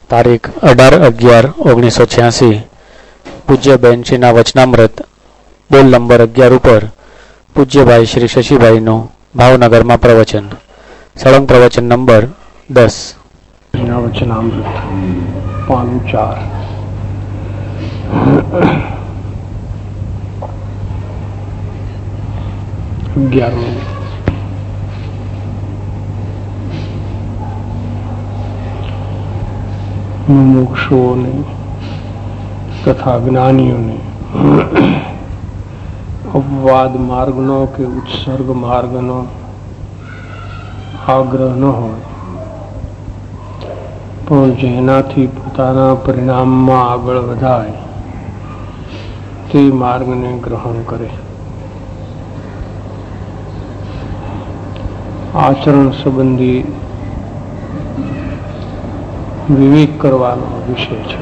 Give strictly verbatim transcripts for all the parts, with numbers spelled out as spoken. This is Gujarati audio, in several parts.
તારીખ અઢાર અગિયાર ઓગણીસો છ્યાસી પૂજ્ય બેનશ્રીના વચનામૃત બોલ નંબર અગિયાર ઉપર પૂજ્યભાઈ શ્રી શશીભાઈનું ભાવનગરમાં પ્રવચન. સળંગ પ્રવચન નંબર દસ. વચનામૃત પાનું ચાર. અગિયારમું. મુમુક્ષુઓને તથા જ્ઞાનીઓને અપવાદ માર્ગનો કે ઉત્સર્ગ માર્ગનો આગ્રહ ન હોય, પણ જેનાથી પોતાના પરિણામમાં આગળ વધાય તે માર્ગને ગ્રહણ કરે. આચરણ સંબંધી વિવેક કરવાનો વિષય છે.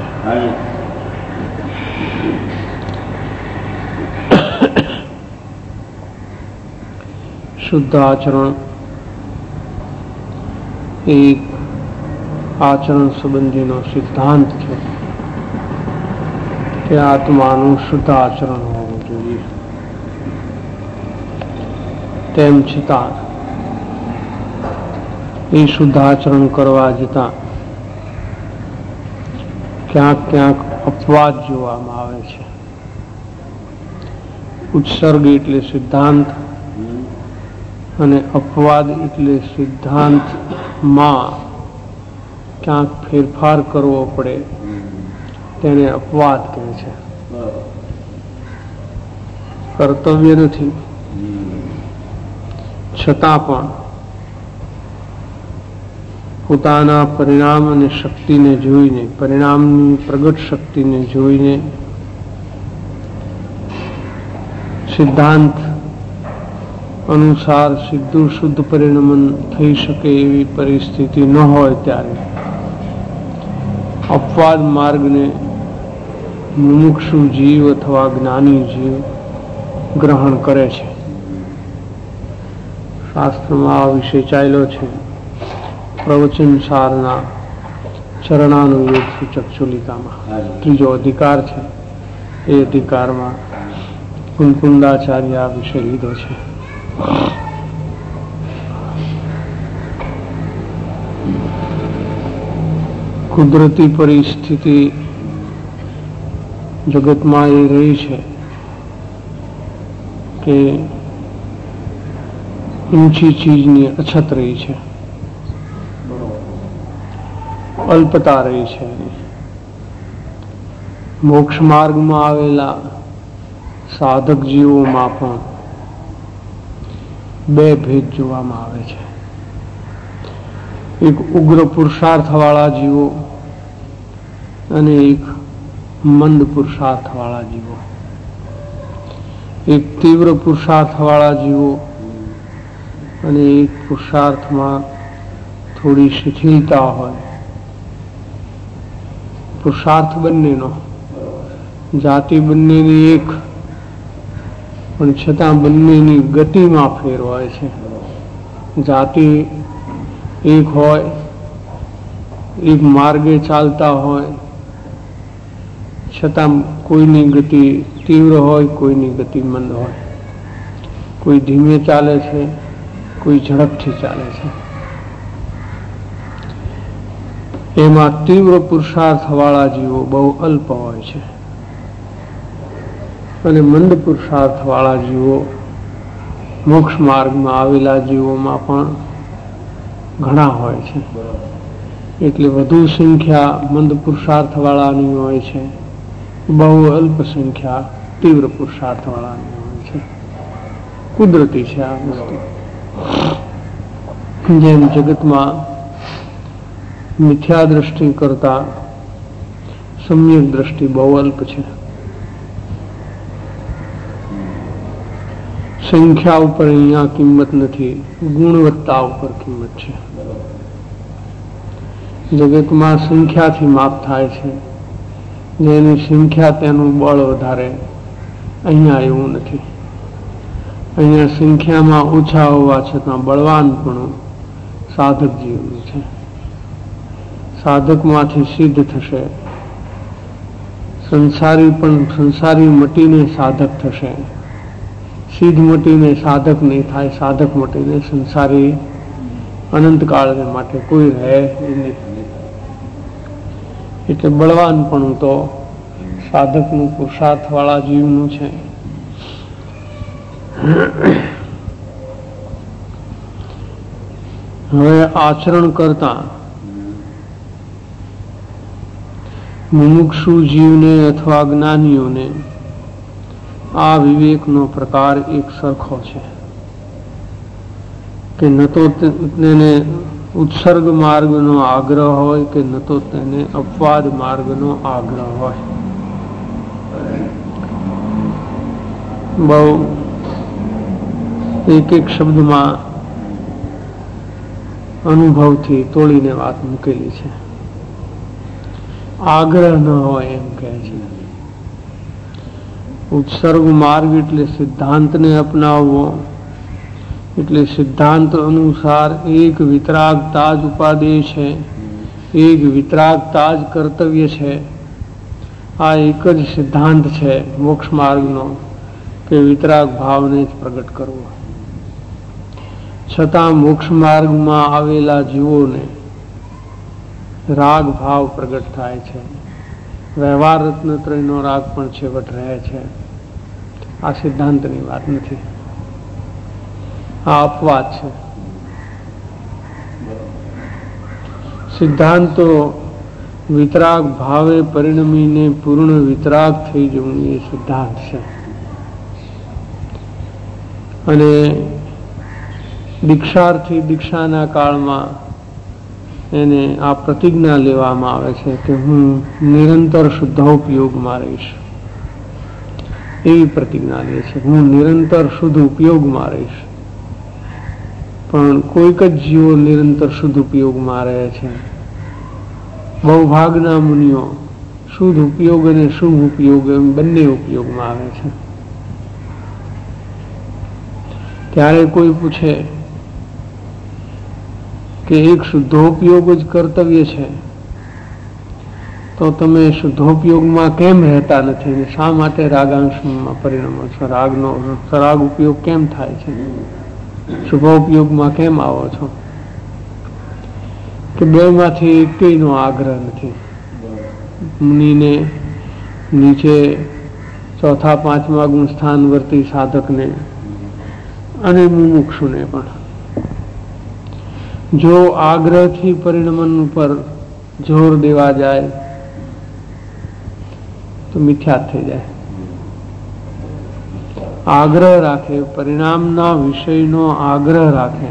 શુદ્ધ આચરણ એક આચરણ સંબંધીનો સિદ્ધાંત છે કે આત્માનું શુદ્ધ આચરણ હોવું જોઈએ. તેમ છતાં એ શુદ્ધ આચરણ કરવા જતાં ક્યાંક ક્યાંક અપવાદ જોવામાં આવે છે. ઉત્સર્ગ એટલે સિદ્ધાંત અને અપવાદ એટલે સિદ્ધાંતમાં ક્યાંક ફેરફાર કરવો પડે તેને અપવાદ કહે છે. કર્તવ્ય નથી, છતાં પણ પોતાના પરિણામ અને શક્તિને જોઈને, પરિણામની પ્રગટ શક્તિને જોઈને સિદ્ધાંત અનુસાર સીધું શુદ્ધ પરિણમન થઈ શકે એવી પરિસ્થિતિ ન હોય ત્યારે અપવાદ માર્ગને મુમુક્ષુ જીવ અથવા જ્ઞાની જીવ ગ્રહણ કરે છે. શાસ્ત્રમાં આ વિષય ચાલ્યો છે. પ્રવચન સારના ચરણાનુયોગ સૂચક ચુલિકામાં ત્રીજો અધિકાર છે. એ અધિકારમાં કુંકુંદાચાર્ય આ વિષય લીધો છે. કુદરતી પરિસ્થિતિ જગતમાં એ રહી છે કે ઊંચી ચીજની અછત રહી છે, અલ્પતા રહી છે. મોક્ષ માર્ગમાં આવેલા સાધક જીવોમાં પણ બે ભેદ જોવામાં આવે છે. એક ઉગ્ર પુરુષાર્થ વાળા જીવો અને એક મંદ પુરુષાર્થ વાળા જીવો. એક તીવ્ર પુરુષાર્થ વાળા જીવો અને એક પુરુષાર્થમાં થોડી શિથિલતા હોય. પુરુષાર્થ બંનેનો, જાતિ બંનેની એક, પણ છતાં બંનેની ગતિમાં ફેર હોય છે. જાતિ એક હોય, એક માર્ગે ચાલતા હોય, છતાં કોઈની ગતિ તીવ્ર હોય, કોઈની ગતિ મંદ હોય. કોઈ ધીમે ચાલે છે, કોઈ ઝડપથી ચાલે છે. એમાં તીવ્ર પુરુષાર્થ વાળા જીવો બહુ અલ્પ હોય છે અને મંદ પુરુષાર્થ વાળા જીવો મોક્ષ માર્ગમાં આવેલા જીવોમાં પણ ઘણા હોય છે. એટલે વધુ સંખ્યા મંદ પુરુષાર્થ વાળાની હોય છે, બહુ અલ્પ સંખ્યા તીવ્ર પુરુષાર્થ વાળાની હોય છે. કુદરતી છે આ વસ્તુ. જેમ જગતમાં મિથ્યા દ્રષ્ટિ કરતા સમ્યક દ્રષ્ટિ બહુ અલ્પ છે. સંખ્યા ઉપર અહીંયા કિંમત નથી, ગુણવત્તા ઉપર કિંમત છે. જગતમાં સંખ્યાથી માપ થાય છે. જેની સંખ્યા તેનું બળ વધારે. અહીંયા એવું નથી. અહીંયા સંખ્યામાં ઓછા હોવા છતાં બળવાન પણ સાધક જીવનું છે. સાધકમાંથી સિદ્ધ થશે, સંસારી પણ સંસારી મટીને સાધક થશે, સિદ્ધ મટીને સાધક નહીં થાય, સાધક મટીને સંસારી અનંતકાળ માટે કોઈ રહે નહીં. એટલે બળવાન પણ તો સાધકનું પુરુષાર્થ વાળા જીવનું છે. હવે આચરણ કરતા મુમુક્ષુ જીવને અથવા જ્ઞાનીઓને આ વિવેકનો પ્રકાર એક સરખો છે કે ન તો તેને ઉત્સર્ગ માર્ગનો આગ્રહ હોય કે ન તો તેને અપવાદ માર્ગનો આગ્રહ હોય. બહુ એક એક શબ્દમાં અનુભવથી તોડીને વાત મૂકેલી છે. આગ્રહ ન હોય એમ કહે છે. ઉત્સર્ગ માર્ગ એટલે સિદ્ધાંતને અપનાવવો, એટલે સિદ્ધાંત અનુસાર એક વિતરાગતા જ ઉપાદેય છે, એક વિતરાગતા જ કર્તવ્ય છે. આ એક જ સિદ્ધાંત છે મોક્ષ માર્ગનો કે વિતરાગ ભાવને જ પ્રગટ કરવો. છતાં મોક્ષ માર્ગમાં આવેલા જીવોને રાગ ભાવ પ્રગટ થાય છે. વ્યવહાર રત્નત્રયનો રાગ પણ છેવટ રહે છે. આ સિદ્ધાંતની વાત નથી, આ અપવાદ છે. સિદ્ધાંતો વિતરાગ ભાવે પરિણમીને પૂર્ણ વિતરાગ થઈ જવું એ સિદ્ધાંત છે. અને દીક્ષાર્થી દીક્ષાના કાળમાં એને આ પ્રતિજ્ઞા લેવામાં આવે છે કે હું નિરંતર શુદ્ધોપયોગમાં રહીશ. એવી પ્રતિજ્ઞા લે છે, હું નિરંતર શુદ્ધ ઉપયોગમાં રહીશ. પણ કોઈક જ જીવો નિરંતર શુદ્ધ ઉપયોગમાં રહે છે. બહુ ભાગના મુનિઓ શુદ્ધ ઉપયોગ અને શુભ ઉપયોગ એમ બંને ઉપયોગમાં આવે છે. ત્યારે કોઈ પૂછે કે એક શુદ્ધોપયોગ જ કર્તવ્ય છે, તો તમે શુદ્ધોપયોગમાં કેમ રહેતા નથી ને શા માટે રાગાંશમાં પરિણમો છો? રાગનો સરાગ ઉપયોગ કેમ થાય છે? શુભોપયોગમાં કેમ આવો છો? કે બે માંથી એકનો આગ્રહ નથી. મુનિને નીચે ચોથા પાંચમા ગુણ સ્થાન વર્તી સાધકને અને મુમુક્ષુને પણ જો આગ્રહથી પરિણમન ઉપર જોર દેવા જાય તો મિથ્યા થઈ જાય. આગ્રહ રાખે, પરિણામના વિષયનો આગ્રહ રાખે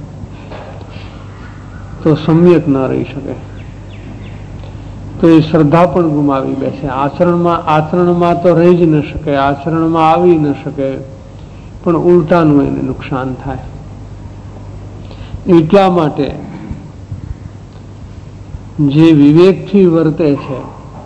તો સમ્યક ન રહી શકે. તો એ શ્રદ્ધા પણ ગુમાવી બેસે. આચરણમાં આચરણમાં તો રહી જ ન શકે, આચરણમાં આવી ન શકે, પણ ઉલટાનું એને નુકસાન થાય. એટલા માટે જે વિવેકથી વર્તે છે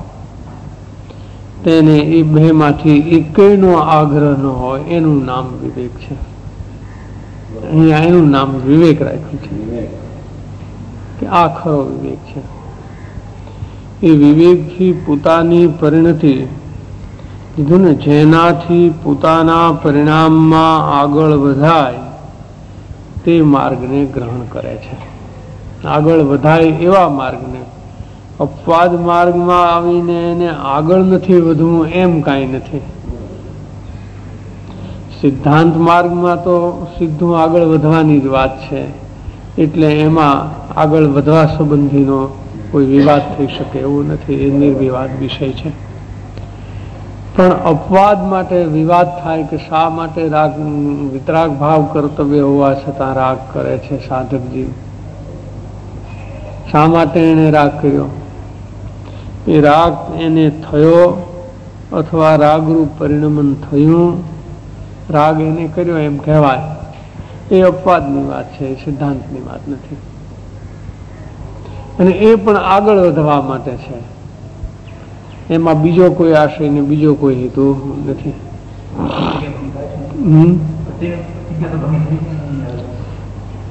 તેને એ બે માંથી એકનો આગ્રહ ન હોય એનું નામ વિવેક છે. અહીંયા એનું નામ વિવેક રાખ્યું છે કે આ ખરો વિવેક છે. એ વિવેકથી પોતાની પરિણતિ કીધું ને, જેનાથી પોતાના પરિણામમાં આગળ વધાય તે માર્ગને ગ્રહણ કરે છે. આગળ વધાય એવા માર્ગને. અપવાદ માર્ગમાં આવીને એને આગળ નથી વધવું એમ કાંઈ નથી. સિદ્ધાંત માર્ગમાં તો સીધું આગળ વધવાની જ વાત છે, એટલે એમાં આગળ વધવા સંબંધીનો કોઈ વિવાદ થઈ શકે એવું નથી. એ નિર્વિવાદ વિષય છે. પણ અપવાદ માટે વિવાદ થાય કે શા માટે રાગ વિતરાગ ભાવ કર્તવ્ય હોવા છતાં રાગ કરે છે સાધકજી, શા માટે એને રાગ કર્યો? એ રાગ એને થયો અથવા રાગરૂપ પરિણમન થયું, રાગ એને કર્યો એમ કહેવાય. એ અપવાદની વાત છે, એ સિદ્ધાંતની વાત નથી. અને એ પણ આગળ વધવા માટે છે. એમાં બીજો કોઈ આશય ને બીજો કોઈ હેતુ નથી.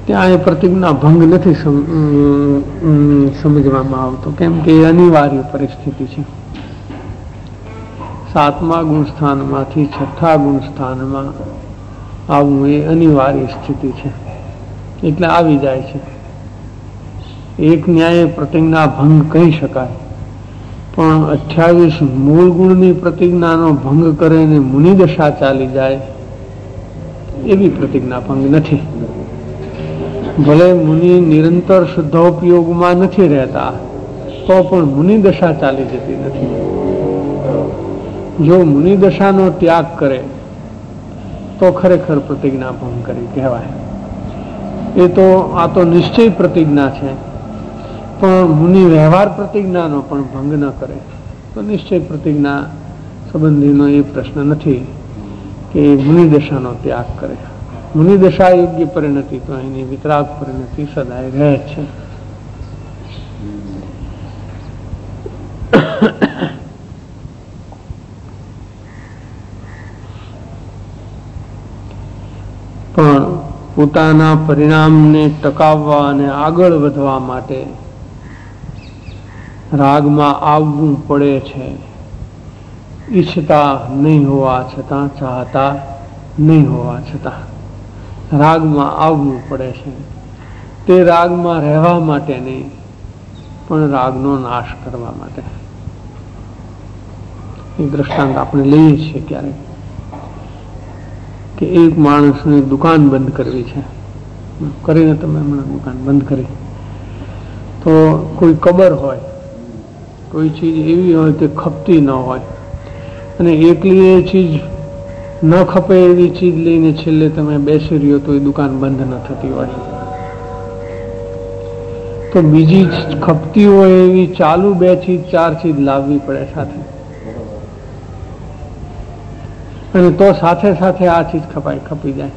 ત્યાં એ પ્રતિજ્ઞા ભંગ નથી સમજવામાં આવતો, કેમ કે એ અનિવાર્ય પરિસ્થિતિ છે. સાતમા ગુણ સ્થાનમાંથી છઠ્ઠા ગુણ સ્થાનમાં આવવું એ અનિવાર્ય સ્થિતિ છે, એટલે આવી જાય છે. એક ન્યાયે પ્રતિજ્ઞા ભંગ કહી શકાય, પણ અઠ્યાવીસ મૂળ ગુણની પ્રતિજ્ઞાનો ભંગ કરે ને મુનિદશા ચાલી જાય એવી પ્રતિજ્ઞા ભંગ નથી. ભલે મુનિ નિરંતર શુદ્ધોપયોગમાં નથી રહેતા તો પણ મુનિદશા ચાલી જતી નથી. જો મુનિદશાનો ત્યાગ કરે તો ખરેખર પ્રતિજ્ઞા ભંગ કરી કહેવાય. એ તો આ તો નિશ્ચય પ્રતિજ્ઞા છે, પણ મુનિ વ્યવહાર પ્રતિજ્ઞાનો પણ ભંગ ન કરે તો નિશ્ચય પ્રતિજ્ઞા સંબંધીનો એ પ્રશ્ન નથી કે મુનિદશાનો ત્યાગ કરે. મુનિદશા યોગ્ય પરિણતિ તો એની વિતરાગ પરિણતિ સદાય રહે છે. પણ પોતાના પરિણામને ટકાવવા અને આગળ વધવા માટે રાગમાં આવવું પડે છે, ઈચ્છતા નહીં હોવા છતાં, ચાહતા નહીં હોવા છતાં રાગમાં આવવું પડે છે. તે રાગમાં રહેવા માટે નહીં, પણ રાગનો નાશ કરવા માટે. એ દ્રષ્ટાંત આપણે લઈએ છીએ ક્યારેક કે એક માણસને દુકાન બંધ કરવી છે, કરીને તમે હમણાં દુકાન બંધ કરી, તો કોઈ કબર હોય, કોઈ ચીજ એવી હોય કે ખપતી ન હોય, અને એકલી એ ચીજ ન ખપે એવી ચીજ લઈને છેલ્લે તમે બેસી રહ્યો તો એ દુકાન બંધ ન થતી હોય, તો બીજી ખપતી હોય એવી ચાલુ બે ચીજ ચાર ચીજ લાવવી પડે સાથે, અને તો સાથે સાથે આ ચીજ ખપાય ખપી જાય.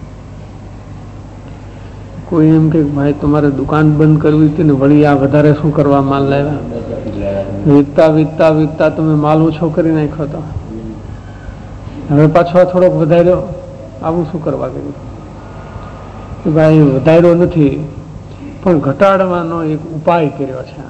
કોઈ એમ કે ભાઈ તમારે દુકાન બંધ કરવી હતી ને વળી આ વધારે શું કરવા માલ લાવ્યા, વીકતા વીકતા વીકતા તમે માલ ઓછો કરી નાખ્યો તો હવે પાછો થોડોક વધાર્યો, આવું શું કરવા કર્યું? ભાઈ વધાર્યો નથી, પણ ઘટાડવાનો એક ઉપાય કર્યો છે.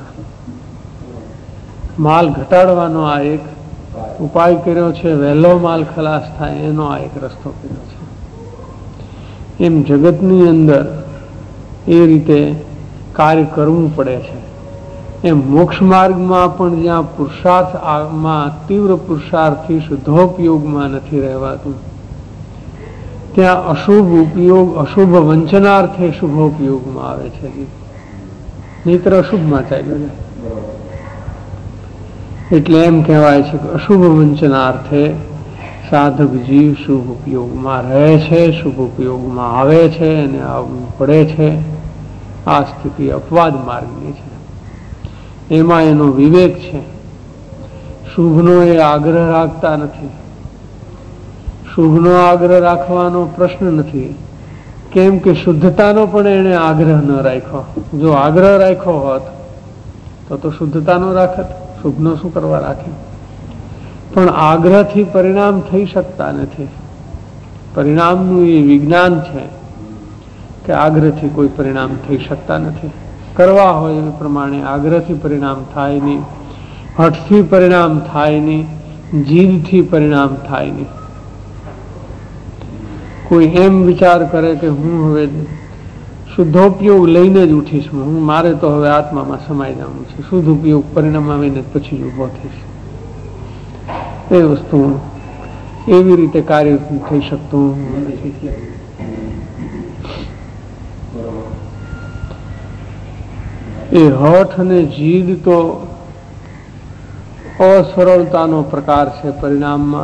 માલ ઘટાડવાનો આ એક ઉપાય કર્યો છે, વહેલો માલ ખલાસ થાય એનો આ એક રસ્તો કર્યો છે. એમ જગતની અંદર એ રીતે કાર્ય કરવું પડે છે. એમ મોક્ષ માર્ગમાં પણ જ્યાં પુરુષાર્થમાં તીવ્ર પુરુષાર્થથી શુદ્ધોપયોગમાં નથી રહેવાતું, ત્યાં અશુભ ઉપયોગ, અશુભ વંચનાર્થે શુભોપયોગમાં આવે છે, નહીતર અશુભમાં ચાલ્યો જાય. એટલે એમ કહેવાય છે કે અશુભ વંચનાર્થે સાધક જીવ શુભ ઉપયોગમાં રહે છે, શુભ ઉપયોગમાં આવે છે અને આવવું પડે છે. આ સ્થિતિ અપવાદ માર્ગની છે. એમાં એનો વિવેક છે. શુભનો એ આગ્રહ રાખતા નથી. શુભનો આગ્રહ રાખવાનો પ્રશ્ન નથી, કેમ કે શુદ્ધતાનો પણ એને આગ્રહ ન રાખ્યો. જો આગ્રહ રાખ્યો હોત તો તો શુદ્ધતાનો રાખત, શુભનો શું કરવા રાખે? પણ આગ્રહથી પરિણામ થઈ શકતા નથી. પરિણામનું એ વિજ્ઞાન છે કે આગ્રહથી કોઈ પરિણામ થઈ શકતા નથી. કરવા હોય એ પ્રમાણે આગ્રહથી પરિણામ થાય નહીં, હઠથી પરિણામ થાય નહીં, જીદથી પરિણામ થાય નહીં. કોઈ એમ વિચાર કરે કે હું હવે શુદ્ધોપયોગ લઈને જ ઉઠીશ, હું મારે તો હવે આત્મામાં સમાઈ જવું છે, શુદ્ધ ઉપયોગ પરિણામ આવીને પછી જ ઉભો થઈશ, એ વસ્તુ એવી રીતે કાર્ય થઈ શકતું નથી. એ હઠ અને જીદ તો અસરળતાનો પ્રકાર છે પરિણામમાં,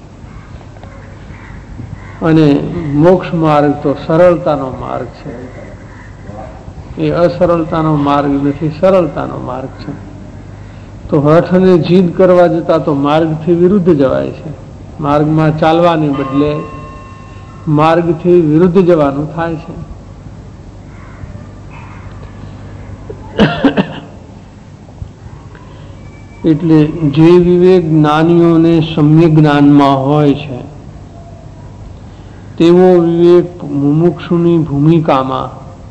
અને મોક્ષ માર્ગ તો સરળતાનો માર્ગ છે. એ અસરળતાનો માર્ગ નથી, સરળતાનો માર્ગ છે. તો હઠ અને જીદ કરવા જતા તો માર્ગથી વિરુદ્ધ જવાય છે. માર્ગમાં ચાલવાને બદલે માર્ગથી વિરુદ્ધ જવાનું થાય છે. એટલે જે વિવેક જ્ઞાનીઓને સમ્યક જ્ઞાનમાં હોય છે તેવો વિવેક મુમુક્ષુની ભૂમિકામાં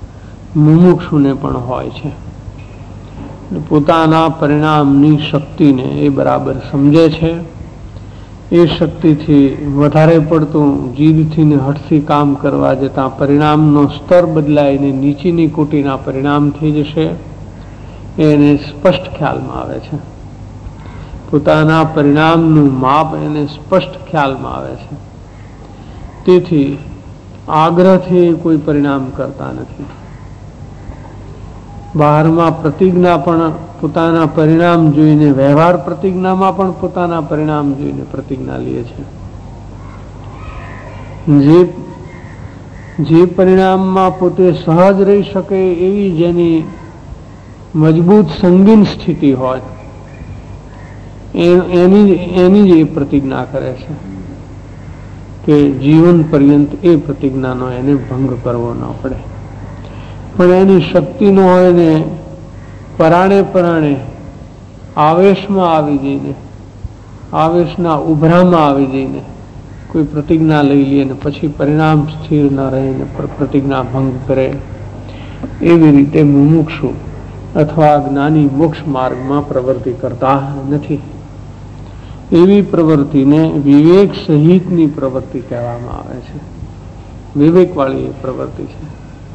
મુમુક્ષુને પણ હોય છે. પોતાના પરિણામની શક્તિને એ બરાબર સમજે છે. એ શક્તિથી વધારે પડતું જીદથી ને હઠથી કામ કરવા જતાં પરિણામનો સ્તર બદલાઈને નીચીની કોટીના પરિણામ થઈ જશે. એને સ્પષ્ટ ખ્યાલમાં આવે છે. પોતાના પરિણામનું માપ એને સ્પષ્ટ ખ્યાલમાં આવે છે. તેથી આગ્રહથી કોઈ પરિણામ કરતા નથી. બહારમાં પ્રતિજ્ઞા પણ પોતાના પરિણામ જોઈને, વ્યવહાર પ્રતિજ્ઞામાં પણ પોતાના પરિણામ જોઈને પ્રતિજ્ઞા લે છે. જે જે પરિણામમાં પોતે સહજ રહી શકે એવી જેની મજબૂત સંગીન સ્થિતિ હોય એની એની જ એ પ્રતિજ્ઞા કરે છે કે જીવન પર્યંત એ પ્રતિજ્ઞાનો એને ભંગ કરવો ન પડે. પણ એની શક્તિ ન હોય ને પરાણે પરાણે આવેશમાં આવી જઈને, આવેશના ઉભરામાં આવી જઈને કોઈ પ્રતિજ્ઞા લઈ લે ને પછી પરિણામ સ્થિર ન રહે ને પ્રતિજ્ઞા ભંગ કરે, એવી રીતે મુમુક્ષુ અથવા જ્ઞાની મોક્ષ માર્ગમાં પ્રવૃત્તિ કરતા નથી. એવી પ્રવૃત્તિને વિવેક સહિતની પ્રવૃત્તિ કહેવામાં આવે છે. વિવેકવાળી પ્રવૃત્તિ છે.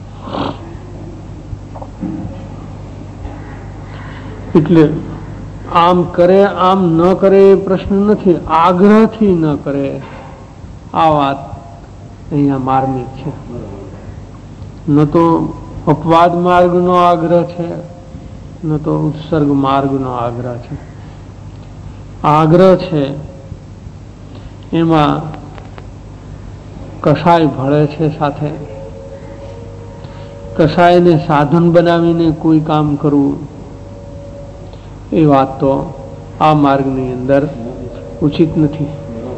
એટલે આમ કરે આમ ન કરે એ પ્રશ્ન નથી, આગ્રહથી ન કરે આ વાત અહીંયા માર્મિક છે. ન તો અપવાદ માર્ગનો આગ્રહ છે, ન તો ઉત્સર્ગ માર્ગનો આગ્રહ છે. આગ્રહ છે એમાં કષાય ભળે છે. સાથે કષાયને સાધન બનાવીને કોઈ કામ કરવું એ વાત તો આ માર્ગની અંદર ઉચિત નથી.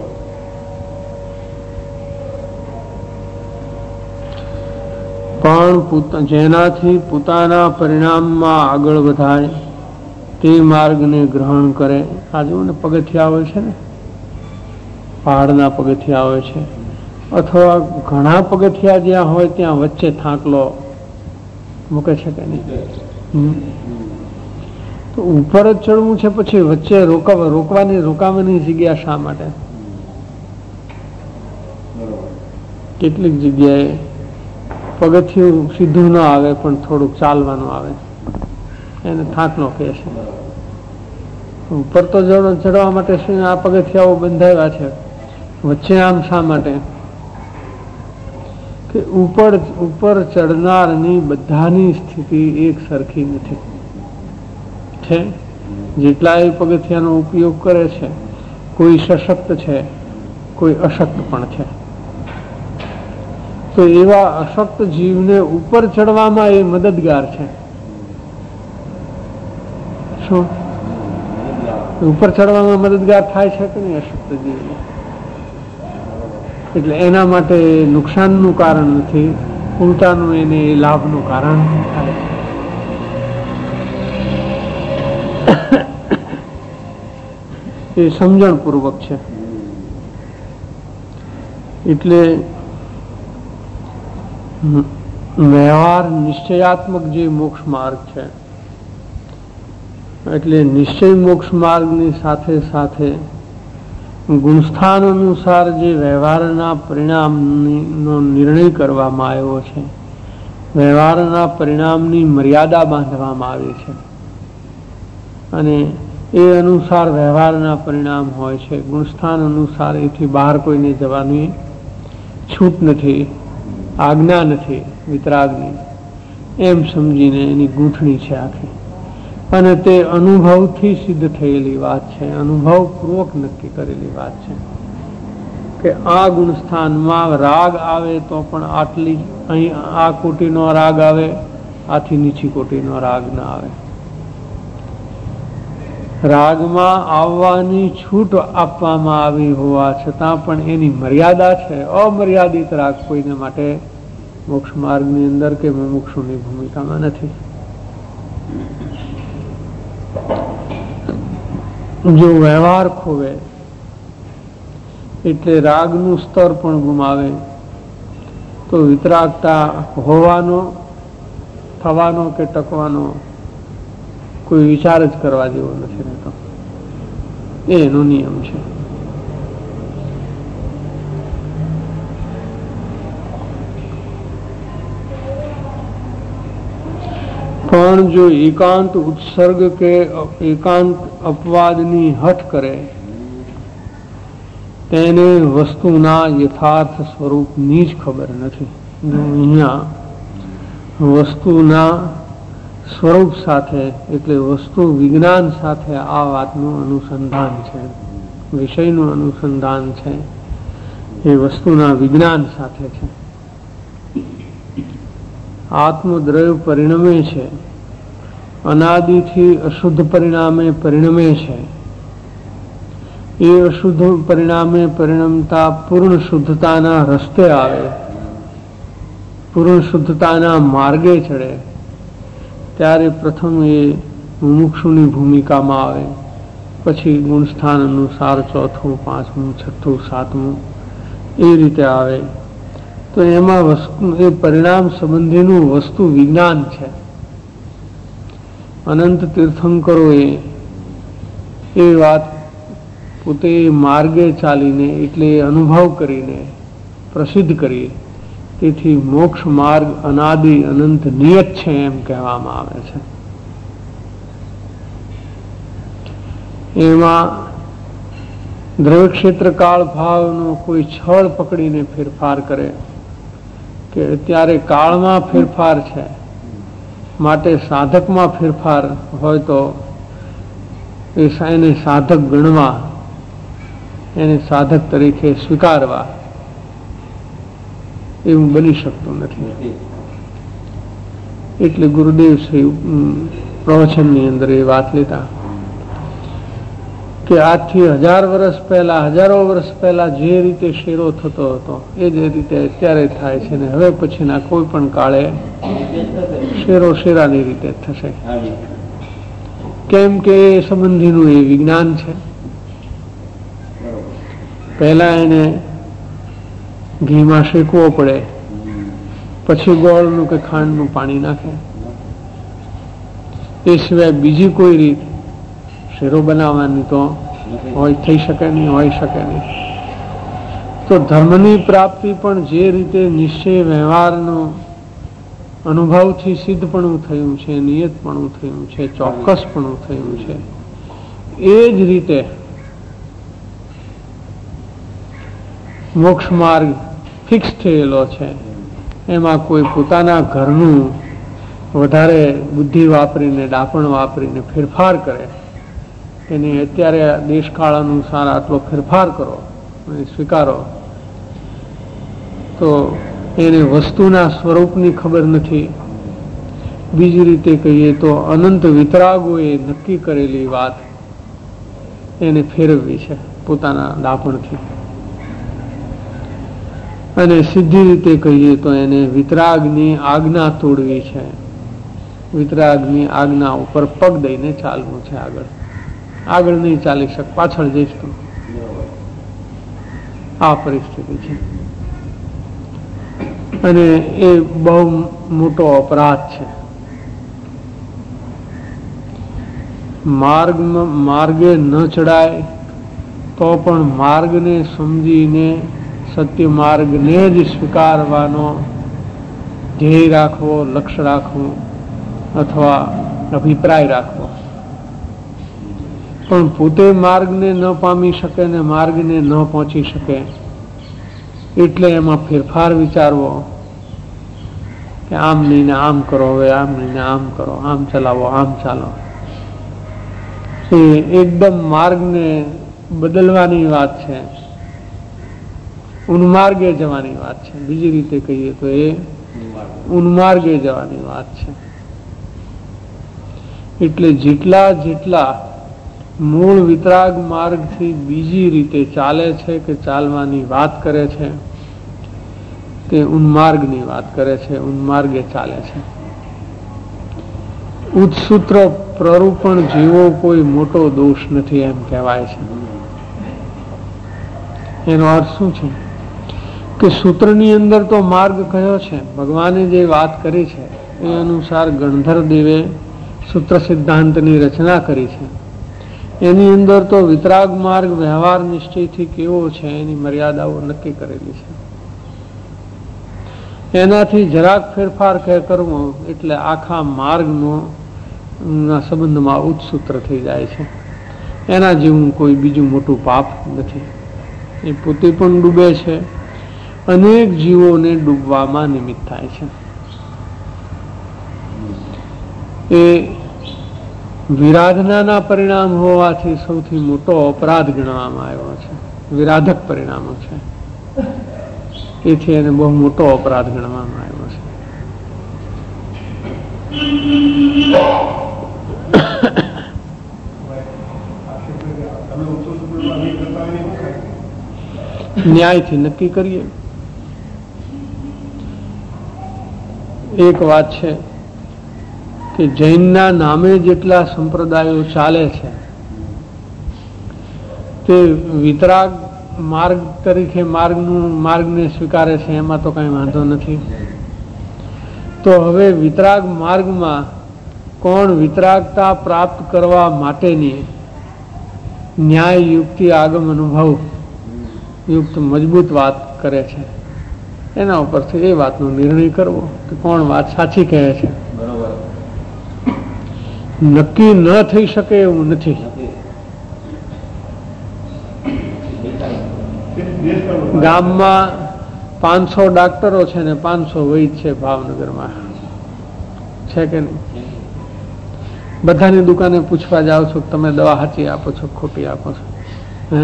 પણ જેનાથી પોતાના પરિણામમાં આગળ વધાય તે માર્ગને ગ્રહણ કરે. આ જો ને પગથિયા હોય છે ને, પહાડના પગથિયા હોય છે, અથવા ઘણા પગથિયા જ્યાં હોય ત્યાં વચ્ચે થાંકલો મૂકે છે કે નહીં? તો ઉપર જ ચડવું છે, પછી વચ્ચે રોકવા રોકવાની રોકાવાની જગ્યા શા માટે? કેટલીક જગ્યાએ પગથિયું સીધું ન આવે પણ થોડુંક ચાલવાનું આવે, એને થાંકલો કહે છે. ઉપર તો ચડવા માટે શું આ પગથિયાઓ બંધાવ્યા છે, વચ્ચે આમ શા માટે? કે ઉપર ઉપર ચડનારની બધાની સ્થિતિ એક સરખી નથી. છે જેટલા એ પગથિયાનો ઉપયોગ કરે છે, કોઈ સશક્ત છે, કોઈ અશક્ત પણ છે. તો એવા અશક્ત જીવને ઉપર ચડવામાં એ મદદગાર છે. શું ઉપર ચડવામાં મદદગાર થાય છે કે નહીં અશક્ત જીવને? એટલે એના માટે નુકસાનનું કારણ નથી, ઉલટાનું એને લાભનું કારણ થાય છે. એ સમજણ પૂર્વક છે. એટલે વ્યવહાર નિશ્ચયાત્મક જે મોક્ષ માર્ગ છે, એટલે નિશ્ચય મોક્ષ માર્ગની સાથે સાથે ગુણસ્થાન અનુસાર જે વ્યવહારના પરિણામનો નિર્ણય કરવામાં આવ્યો છે, વ્યવહારના પરિણામની મર્યાદા બાંધવામાં આવી છે અને એ અનુસાર વ્યવહારના પરિણામ હોય છે. ગુણસ્થાન અનુસાર એથી બહાર કોઈને જવાની છૂટ નથી, આજ્ઞા નથી વિતરાગની, એમ સમજીને એની ગૂંથણી છે આખી. અને તે અનુભવથી સિદ્ધ થયેલી વાત છે, અનુભવપૂર્વક નક્કી કરેલી વાત છે કે આ ગુણસ્થાનમાં રાગ આવે તો પણ આટલી અહીં આ કોટીનો રાગ આવે, આથી નીચી કોટીનો રાગ ના આવે. રાગમાં આવવાની છૂટ આપવામાં આવી હોવા છતાં પણ એની મર્યાદા છે. અમર્યાદિત રાગ કોઈને માટે મોક્ષ માર્ગની અંદર કે મુમુક્ષુની ભૂમિકામાં નથી. જો વ્યવહાર ખોવે એટલે રાગનું સ્તર પણ ગુમાવે તો વિતરાગતા હોવાનો થવાનો કે ટકવાનો કોઈ વિચાર જ કરવા જેવો નથી રહેતો. એ એનો નિયમ છે. પણ જો એકાંત ઉત્સર્ગ કે એકાંત અપવાદની હઠ કરે તેને વસ્તુના યથાર્થ સ્વરૂપની જ ખબર નથી. અહીંયા વસ્તુના સ્વરૂપ સાથે એટલે વસ્તુ વિજ્ઞાન સાથે આ વાતનું અનુસંધાન છે, વિષયનું અનુસંધાન છે એ વસ્તુના વિજ્ઞાન સાથે છે. આત્મદ્રવ્ય પરિણમે છે, અનાદિથી અશુદ્ધ પરિણામે પરિણમે છે. એ અશુદ્ધ પરિણામે પરિણમતા પૂર્ણ શુદ્ધતાના રસ્તે આવે, પૂર્ણ શુદ્ધતાના માર્ગે ચડે ત્યારે પ્રથમ એ મુમુક્ષુની ભૂમિકામાં આવે, પછી ગુણસ્થાન અનુસાર ચોથું, પાંચમું, છઠ્ઠું, સાતમું એ રીતે આવે. તો એમાં વસ્તુ એ પરિણામ સંબંધીનું વસ્તુ વિજ્ઞાન છે. અનંત તીર્થંકરોએ એ વાત પોતે માર્ગે ચાલીને એટલે અનુભવ કરીને પ્રસિદ્ધ કરી. તેથી મોક્ષ માર્ગ અનાદિ અનંત નિયત છે એમ કહેવામાં આવે છે. એમાં દ્રવ્ય ક્ષેત્ર કાળ ભાવનો કોઈ છળ પકડીને ફેરફાર કરે કે અત્યારે કાળમાં ફેરફાર છે માટે સાધકમાં ફેરફાર હોય તો એને સાધક ગણવા, એને સાધક તરીકે સ્વીકારવા, એવું બની શકતું નથી. એટલે ગુરુદેવ શ્રી પ્રવચનની અંદર એ વાત લેતા કે આજથી હજાર વર્ષ પહેલા, હજારો વર્ષ પહેલા જે રીતે શેરો થતો હતો એ જ રીતે અત્યારે થાય છે ને હવે પછીના કોઈ પણ કાળે શેરો શેરાની રીતે થશે. કેમ કે એ સંબંધીનું એ વિજ્ઞાન છે. પહેલા એને ઘીમાં શેકવો પડે, પછી ગોળનું કે ખાંડનું પાણી નાખે. એ સિવાય બીજી કોઈ રીત શેરો બનાવવાની તો હોય થઈ શકે નહીં, હોય શકે નહીં. તો ધર્મની પ્રાપ્તિ પણ જે રીતે નિશ્ચય વ્યવહારનો અનુભવથી સિદ્ધપણું થયું છે, નિયતપણું થયું છે, ચોક્કસપણું થયું છે, એ જ રીતે મોક્ષ માર્ગ ફિક્સ થયેલો છે. એમાં કોઈ પોતાના ઘરનું વધારે બુદ્ધિ વાપરીને, ડાપણ વાપરીને ફેરફાર કરે એને અત્યારે દેશકાળ અનુસાર આટલો ફેરફાર કરો અને સ્વીકારો તો એને વસ્તુના સ્વરૂપની ખબર નથી. બીજી રીતે કહીએ તો અનંત વિતરાગોએ નક્કી કરેલી વાત એને ફેરવવી છે પોતાના ડાપણથી. અને સીધી રીતે કહીએ તો એને વિતરાગની આજ્ઞા તોડવી છે. વિતરાગની આજ્ઞા ઉપર પગ દઈને ચાલવું છે. આગળ આગળ નહીં ચાલી શક, પાછળ જઈશ તો આ પરિસ્થિતિ છે. અને એ બહુ મોટો અપરાધ છે. માર્ગમાં માર્ગે ન ચડાય તો પણ માર્ગને સમજીને સત્ય માર્ગને જ સ્વીકારવાનો ધ્યેય રાખવો, લક્ષ્ય રાખવું અથવા અભિપ્રાય રાખવો. પણ પોતે માર્ગને ન પામી શકે ને માર્ગને ન પહોંચી શકે એટલે એમાં ફેરફાર વિચારવો કે આમ નહીં ને આમ કરો, હવે આમ નહીં ને આમ કરો, આમ ચલાવો, આમ ચાલો. એ એકદમ માર્ગને બદલવાની વાત છે, ઉન્માર્ગે જવાની વાત છે. બીજી રીતે કહીએ તો એ ઉન્માર્ગે જવાની વાત છે. એટલે જેટલા જેટલા મૂળ વિતરાગ માર્ગથી બીજી રીતે ચાલે છે કે ચાલવાની વાત કરે છે તે ઉન્માર્ગની વાત કરે છે, ઉન્માર્ગે ચાલે છે. ઉચ્ચસૂત્ર પ્રરૂપણ જેવો કોઈ મોટો દોષ નથી એમ કહેવાય છે. એનો અર્થ શું છે કે સૂત્રની અંદર તો માર્ગ કયો છે, ભગવાને જે વાત કરી છે એ અનુસાર ગણધર દેવે સૂત્ર સિદ્ધાંતની રચના કરી છે. એની અંદર તો વિતરાગ માર્ગ વ્યવહાર નિશ્ચયથી કેવો છે એની મર્યાદાઓ નક્કી કરેલી છે. એનાથી જરાક ફેરફાર કરવો એટલે આખા માર્ગનો સંબંધમાં ઉચ્ચસૂત્ર થઈ જાય છે. એના જેવું કોઈ બીજું મોટું પાપ નથી. એ પોતે પણ ડૂબે છે, અનેક જીવોને ડૂબવામાં નિમિત્ત થાય છે. એ વિરાધનાના પરિણામ હોવાથી સૌથી મોટો અપરાધ ગણવામાં આવ્યો છે. વિરાધક પરિણામો છે, એથી એને બહુ મોટો અપરાધ ગણવામાં આવ્યો છે. ન્યાયથી નક્કી કરીએ. એક વાત છે કે જૈનના નામે જેટલા સંપ્રદાયો ચાલે છે તે વિતરાગ માર્ગ તરીકે માર્ગનું માર્ગને સ્વીકારે છે, એમાં તો કઈ વાંધો નથી. તો હવે વિતરાગ માર્ગમાં કોણ વિતરાગતા પ્રાપ્ત કરવા માટેની ન્યાય યુક્તિ આગમ અનુભવ યુક્ત મજબૂત વાત કરે છે, એના ઉપરથી એ વાતનો નિર્ણય કરવો કે કોણ વાત સાચી કહે છે. નક્કી ન થઈ શકે એવું નથી. ગામમાં પાંચસો ડાક્ટરો છે ને પાંચસો વૈદ છે ભાવનગરમાં, છે કે નહીં? બધાની દુકાને પૂછવા જાઓ છો તમે દવા સાચી આપો છો ખોટી આપો છો? હે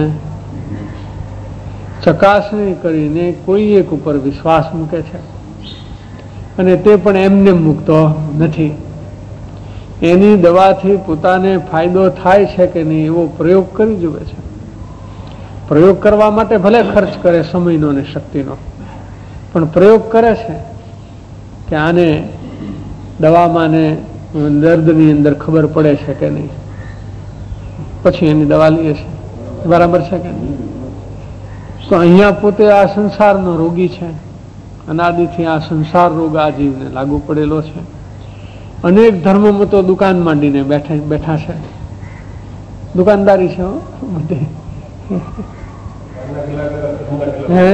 ચકાસણી કરીને કોઈ એક ઉપર વિશ્વાસ મૂકે છે, અને તે પણ એમને મૂકતો નથી. એની દવાથી પોતાને ફાયદો થાય છે કે નહીં એવો પ્રયોગ કરી જુએ છે. પ્રયોગ કરવા માટે ભલે ખર્ચ કરે સમયનો અને શક્તિનો, પણ પ્રયોગ કરે છે કે આને દવામાં ને દર્દની અંદર ખબર પડે છે કે નહીં, પછી એની દવા લઈએ છે. બરાબર છે કે નહીં? તો અહીંયા પોતે આ સંસારનો રોગી છે. અનાદિથી આ સંસાર રોગ આ જીવને લાગુ પડેલો છે. અનેક ધર્મમાં તો દુકાન માંડીને બેઠા બેઠા છે. દુકાનદારી છે બધી. હે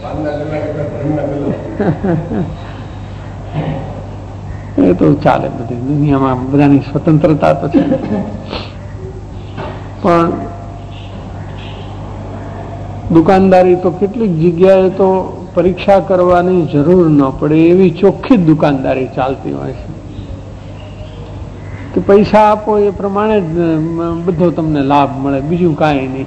એ તો ચાલે બધી દુનિયામાં, બધાની સ્વતંત્રતા તો છે. પણ દુકાનદારી તો કેટલીક જગ્યાએ તો પરીક્ષા કરવાની જરૂર ન પડે એવી ચોખ્ખી જ દુકાનદારી ચાલતી હોય છે કે પૈસા આપો એ પ્રમાણે જ બધો તમને લાભ મળે, બીજું કાંઈ નહીં.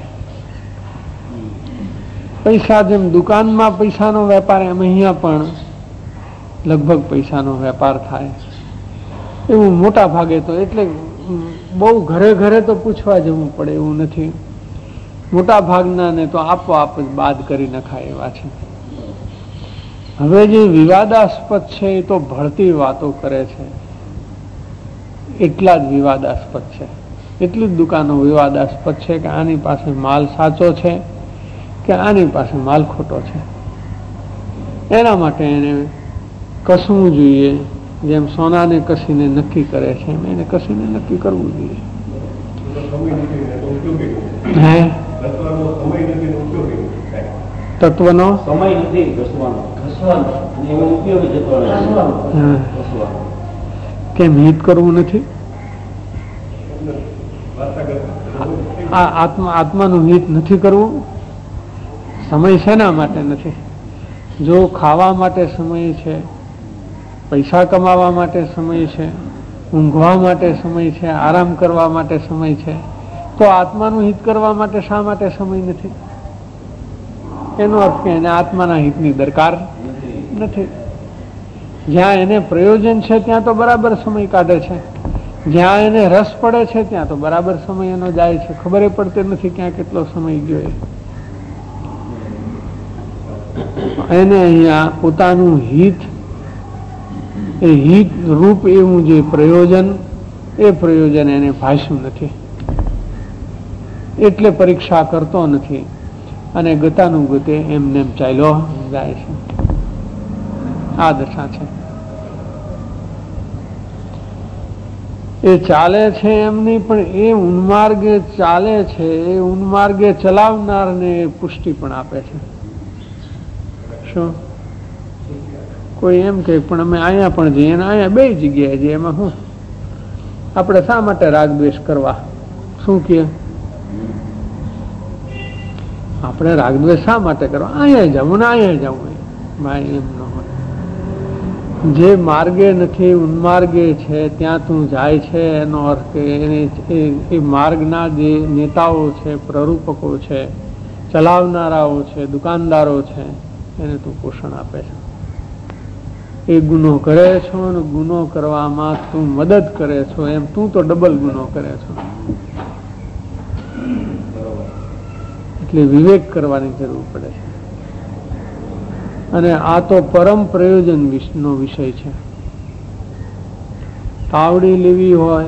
પૈસા જેમ દુકાનમાં પૈસાનો વેપાર એમ અહીંયા પણ લગભગ પૈસાનો વેપાર થાય એવું મોટા ભાગે તો. એટલે બહુ ઘરે ઘરે તો પૂછવા જવું પડે એવું નથી. મોટા ભાગનાને તો આપોઆપ જ બાદ કરી નખાય એવા છે. હવે જે વિવાદાસ્પદ છે એ તો ભળતી વાતો કરે છે, એટલા જ વિવાદાસ્પદ છે. એટલી જ દુકાનો વિવાદાસ્પદ છે કે આની પાસે માલ સાચો છે કે આની પાસે માલ ખોટો છે. એના માટે એને કસવું જોઈએ. જેમ સોનાને કસીને નક્કી કરે છે એમ એને કસીને નક્કી કરવું જોઈએ. હે તત્વનો સમય નથી ઘસવાનો, ઘસવાનો અને એનો ઉપયોગી જતો. કેમ હિત કરવું નથી? આ આત્મા આત્માનું હિત નથી કરવું. સમય શેના માટે નથી? જો ખાવા માટે સમય છે, પૈસા કમાવા માટે સમય છે, ઊંઘવા માટે સમય છે, આરામ કરવા માટે સમય છે, તો આત્માનું હિત કરવા માટે શા માટે સમય નથી? એનો અર્થ કે એને આત્માના હિતની દરકાર નથી. જ્યાં એને પ્રયોજન છે ત્યાં તો બરાબર સમય કાઢે છે, જ્યાં એને રસ પડે છે ત્યાં તો બરાબર સમય એનો જાય છે. ખબર પડતી નથી ક્યાં કેટલો સમય ગયો. એને અહીંયા પોતાનું હિત, એ હિત રૂપ એવું જે પ્રયોજન, એ પ્રયોજન એને ભાષ્યું નથી, એટલે પરીક્ષા કરતો નથી અને ગતાનું ગતે એમને એમ ચાલ્યો જાય છે. આ દશા છે. એ ચાલે છે એમ નહીં, પણ એ ઉન્માર્ગે ચાલે છે એ ઉન્માર્ગે ચલાવનારને પુષ્ટિ પણ આપે છે. શું કોઈ એમ કે પણ અમે અહીંયા પણ જઈએ અને અહીંયા બે જગ્યાએ જઈએ, એમાં શું આપણે શા માટે રાગ દ્વેષ કરવા? શું કે આપણે રાગ દ્વેષ શા માટે કરવા? અહીંયા જવું ને અહીંયા જવું ભાઈ, એમ ન હોય. જે માર્ગે નથી ઉન્માર્ગે છે ત્યાં તું જાય છે, એનો અર્થ કે એને એ માર્ગના જે નેતાઓ છે, પ્રરૂપકો છે, ચલાવનારાઓ છે, દુકાનદારો છે, એને તું પોષણ આપે છે. એ ગુનો કરે છો અને ગુનો કરવામાં તું મદદ કરે છો, એમ તું તો ડબલ ગુનો કરે છો. એટલે વિવેક કરવાની જરૂર પડે છે. અને આ તો પરમ પ્રયોજન નો વિષય છે. તાવડી લેવી હોય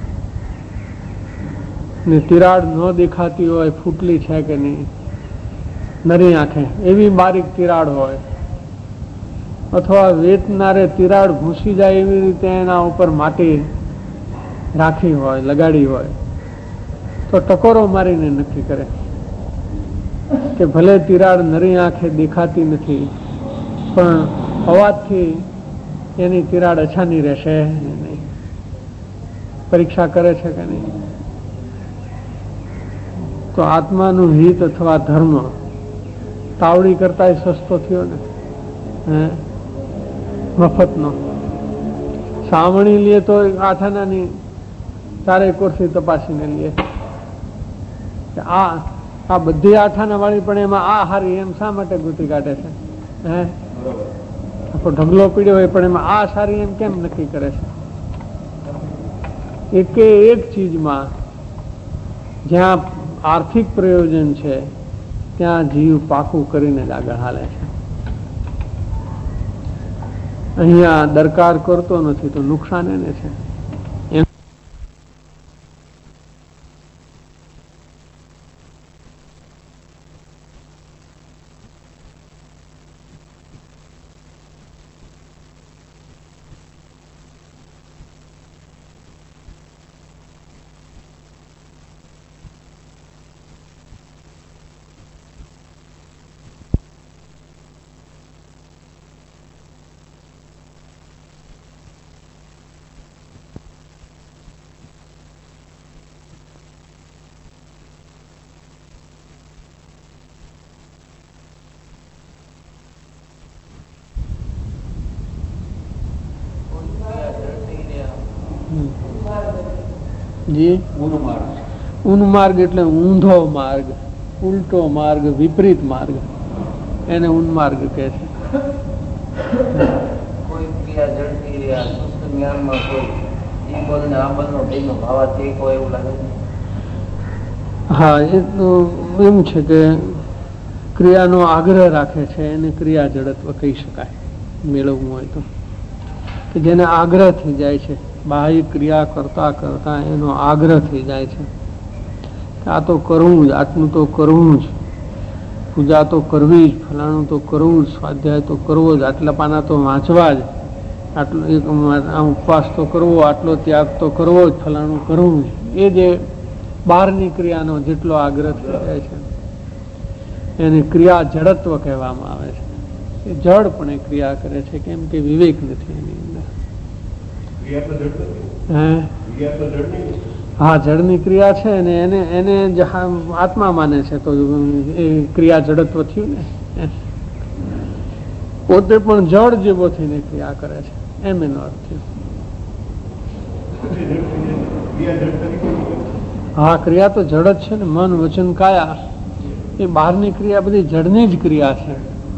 ને તિરાડ ન દેખાતી હોય, ફૂટલી છે કે નહીં નરી આંખે, એવી બારીક તિરાડ હોય, અથવા વેચનારે તિરાડ ઘૂસી જાય એવી રીતે એના ઉપર માટી રાખી હોય, લગાડી હોય, તો ટકોરો મારીને નક્કી કરે કે ભલે તિરાડ નરી આંખે દેખાતી નથી, પણ અવાજથી એની તિરાડ અછાની રહેશે નહીં. પરીક્ષા કરે છે કે નહીં? તો આત્માનું હિત અથવા ધર્મ તાવડી કરતા સસ્તો થયો ને, હે મફતનો. સાવણી લે તો આઠાનાની ચારે કોરથી તપાસીને લે. આ આ બધી આઠાના વાળી પણ એમાં આ હારી એમ શા માટે ગોતી કાઢે છે? હે આખો ઢગલો પીડ્યો હોય પણ એમાં આ સારી એમ કેમ નક્કી કરે છે? એકે એક ચીજમાં જ્યાં આર્થિક પ્રયોજન છે ત્યાં જીવ પાકું કરીને જ આગળ હાલે છે. અહીંયા દરકાર કરતો નથી તો નુકસાન એને છે. ઉન્માર્ગ એટલે ઊંધો માર્ગ, ઉલટો માર્ગ, વિપરીત માર્ગ, એને ઉન્માર્ગ કહે છે. કોઈ ક્રિયા જડતી રહ્યા સુસ્ત જ્ઞાનમાં કોઈ ઈ બોલ ને આ બોલનો બેનો ભાવાથી કોઈ એવું લાગે છે? હા, એ તો એમ છે કે ક્રિયાનો આગ્રહ રાખે છે એને ક્રિયા જડત્વ કહી શકાય. મેળવવું હોય તો કે જેને આગ્રહ થઈ જાય છે, બાહ્ય ક્રિયા કરતા કરતા એનો આગ્રહ થઈ જાય છે કે આ તો કરવું જ, આટલું તો કરવું જ, પૂજા તો કરવી જ, ફલાણું તો કરવું જ, સ્વાધ્યાય તો કરવો જ, આટલા પાના તો વાંચવા જ, આટલો એક ઉપવાસ તો કરવો, આટલો ત્યાગ તો કરવો જ, ફલાણું કરવું જ. એ જે બહારની ક્રિયાનો જેટલો આગ્રહ થઈ જાય છે એને ક્રિયા જડત્વ કહેવામાં આવે છે. એ જડપણે ક્રિયા કરે છે કેમ કે વિવેક નથી એની અંદર. હા, જળની ક્રિયા છે ને એને એને આત્મા માને છે તો એ ક્રિયા જડત્વ થયું ને. પોતે પણ જળ જેવો થઈને ક્રિયા કરે છે એમ એનો અર્થ થયો. હા, ક્રિયા તો જડ જ છે ને. મન, વચન, કાયા એ બહારની ક્રિયા બધી જડની જ ક્રિયા છે.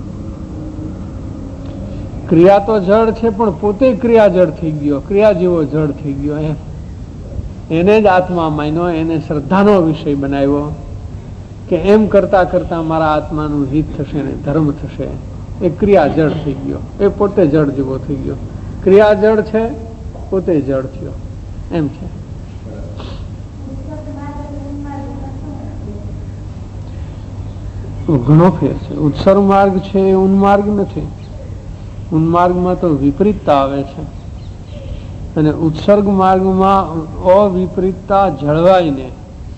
ક્રિયા તો જડ છે પણ પોતે ક્રિયા જડ થઈ ગયો, ક્રિયા જેવો જડ થઈ ગયો. એમ એને જ આત્મા માન્યો, એને શ્રદ્ધાનો વિષય બનાવ્યો કે એમ કરતા કરતા મારા આત્માનું હિત થશે ને ધર્મ થશે. એ ક્રિયા જડ થઈ ગયો, એ પોતે જડ જેવો થઈ ગયો. ક્રિયા જડ છે, પોતે જડ થયો, એમ છે. ઘણો ફેર છે. ઉત્સર્ગ માર્ગ છે એ ઉન્માર્ગ નથી. ઉન્માર્ગમાં તો વિપરીતતા આવે છે. અને ઉત્સર્ગ માર્ગમાં અવિપરીતતા જળવાઈને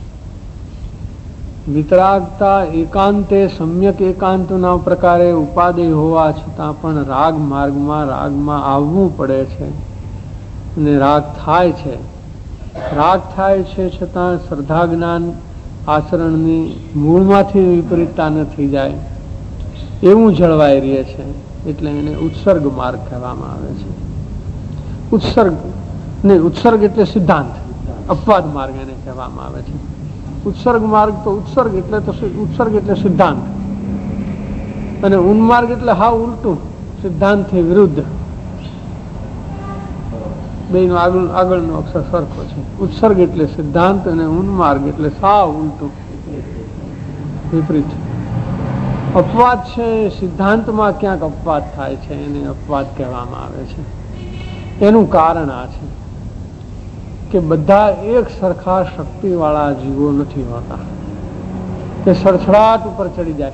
વિતરાગતા એકાંતે સમ્યક એકાંતના પ્રકારે ઉપાદેય હોવા છતાં પણ રાગ માર્ગમાં રાગમાં આવવું પડે છે અને રાગ થાય છે. રાગ થાય છે છતાં શ્રદ્ધા જ્ઞાન આચરણની મૂળમાંથી વિપરીતતા ન થઈ જાય એવું જળવાઈ રહે છે, એટલે એને ઉત્સર્ગ માર્ગ કહેવામાં આવે છે. ઉત્સર્ગ ને ઉત્સર્ગ એટલે સિદ્ધાંત, અપવાદ માર્ગ એને કહેવામાં આવે છે. ઉત્સર્ગ માર્ગ તો ઉત્સર્ગ એટલે તો ઉત્સર્ગ એટલે સિદ્ધાંત, અને ઉન્માર્ગ એટલે હાવ ઉલટું, સિદ્ધાંતથી વિરુદ્ધ. બેનો આગળ આગળનો અક્ષર સરખો છે. ઉત્સર્ગ એટલે સિદ્ધાંત અને ઉન્માર્ગ એટલે સાવ ઉલટું, વિપરીત. અપવાદ છે, સિદ્ધાંતમાં ક્યાંક અપવાદ થાય છે, એને અપવાદ કહેવામાં આવે છે. એનું કારણ આ છે કે બધા એક સરખા શક્તિ વાળા જીવો નથી હોતા કે સડસડાટ ઉપર ચડી જાય.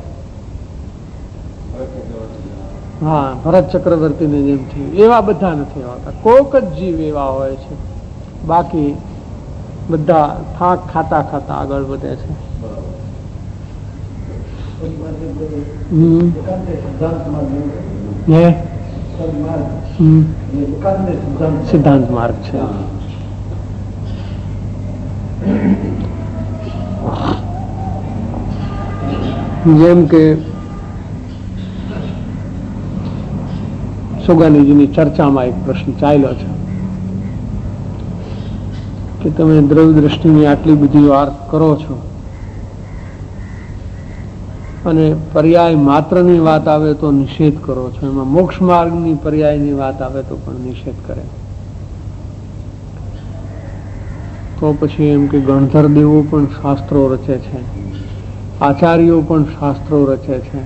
હા, ભરત ચક્રવર્તીને જેમ થયું એવા બધા નથી હોતા. કોક જ જીવ એવા હોય છે, બાકી બધા થાક ખાતા ખાતા આગળ વધે છે. સિદ્ધાંત માર્ગ છે. જેમ કે સોગાનીજીની ચર્ચામાં એક પ્રશ્ન ચાલ્યો છે કે તમે દ્રવ્ય દ્રષ્ટિની આટલી બધી વાત કરો છો અને પર્યાય માત્રની વાત આવે તો નિષેધ કરો છો, એમાં મોક્ષ માર્ગની પર્યાયની વાત આવે તો પણ નિષેધ કરે. તો પછી એમ કે ગણધર દેવો પણ શાસ્ત્રો રચે છે, આચાર્યો પણ શાસ્ત્રો રચે છે,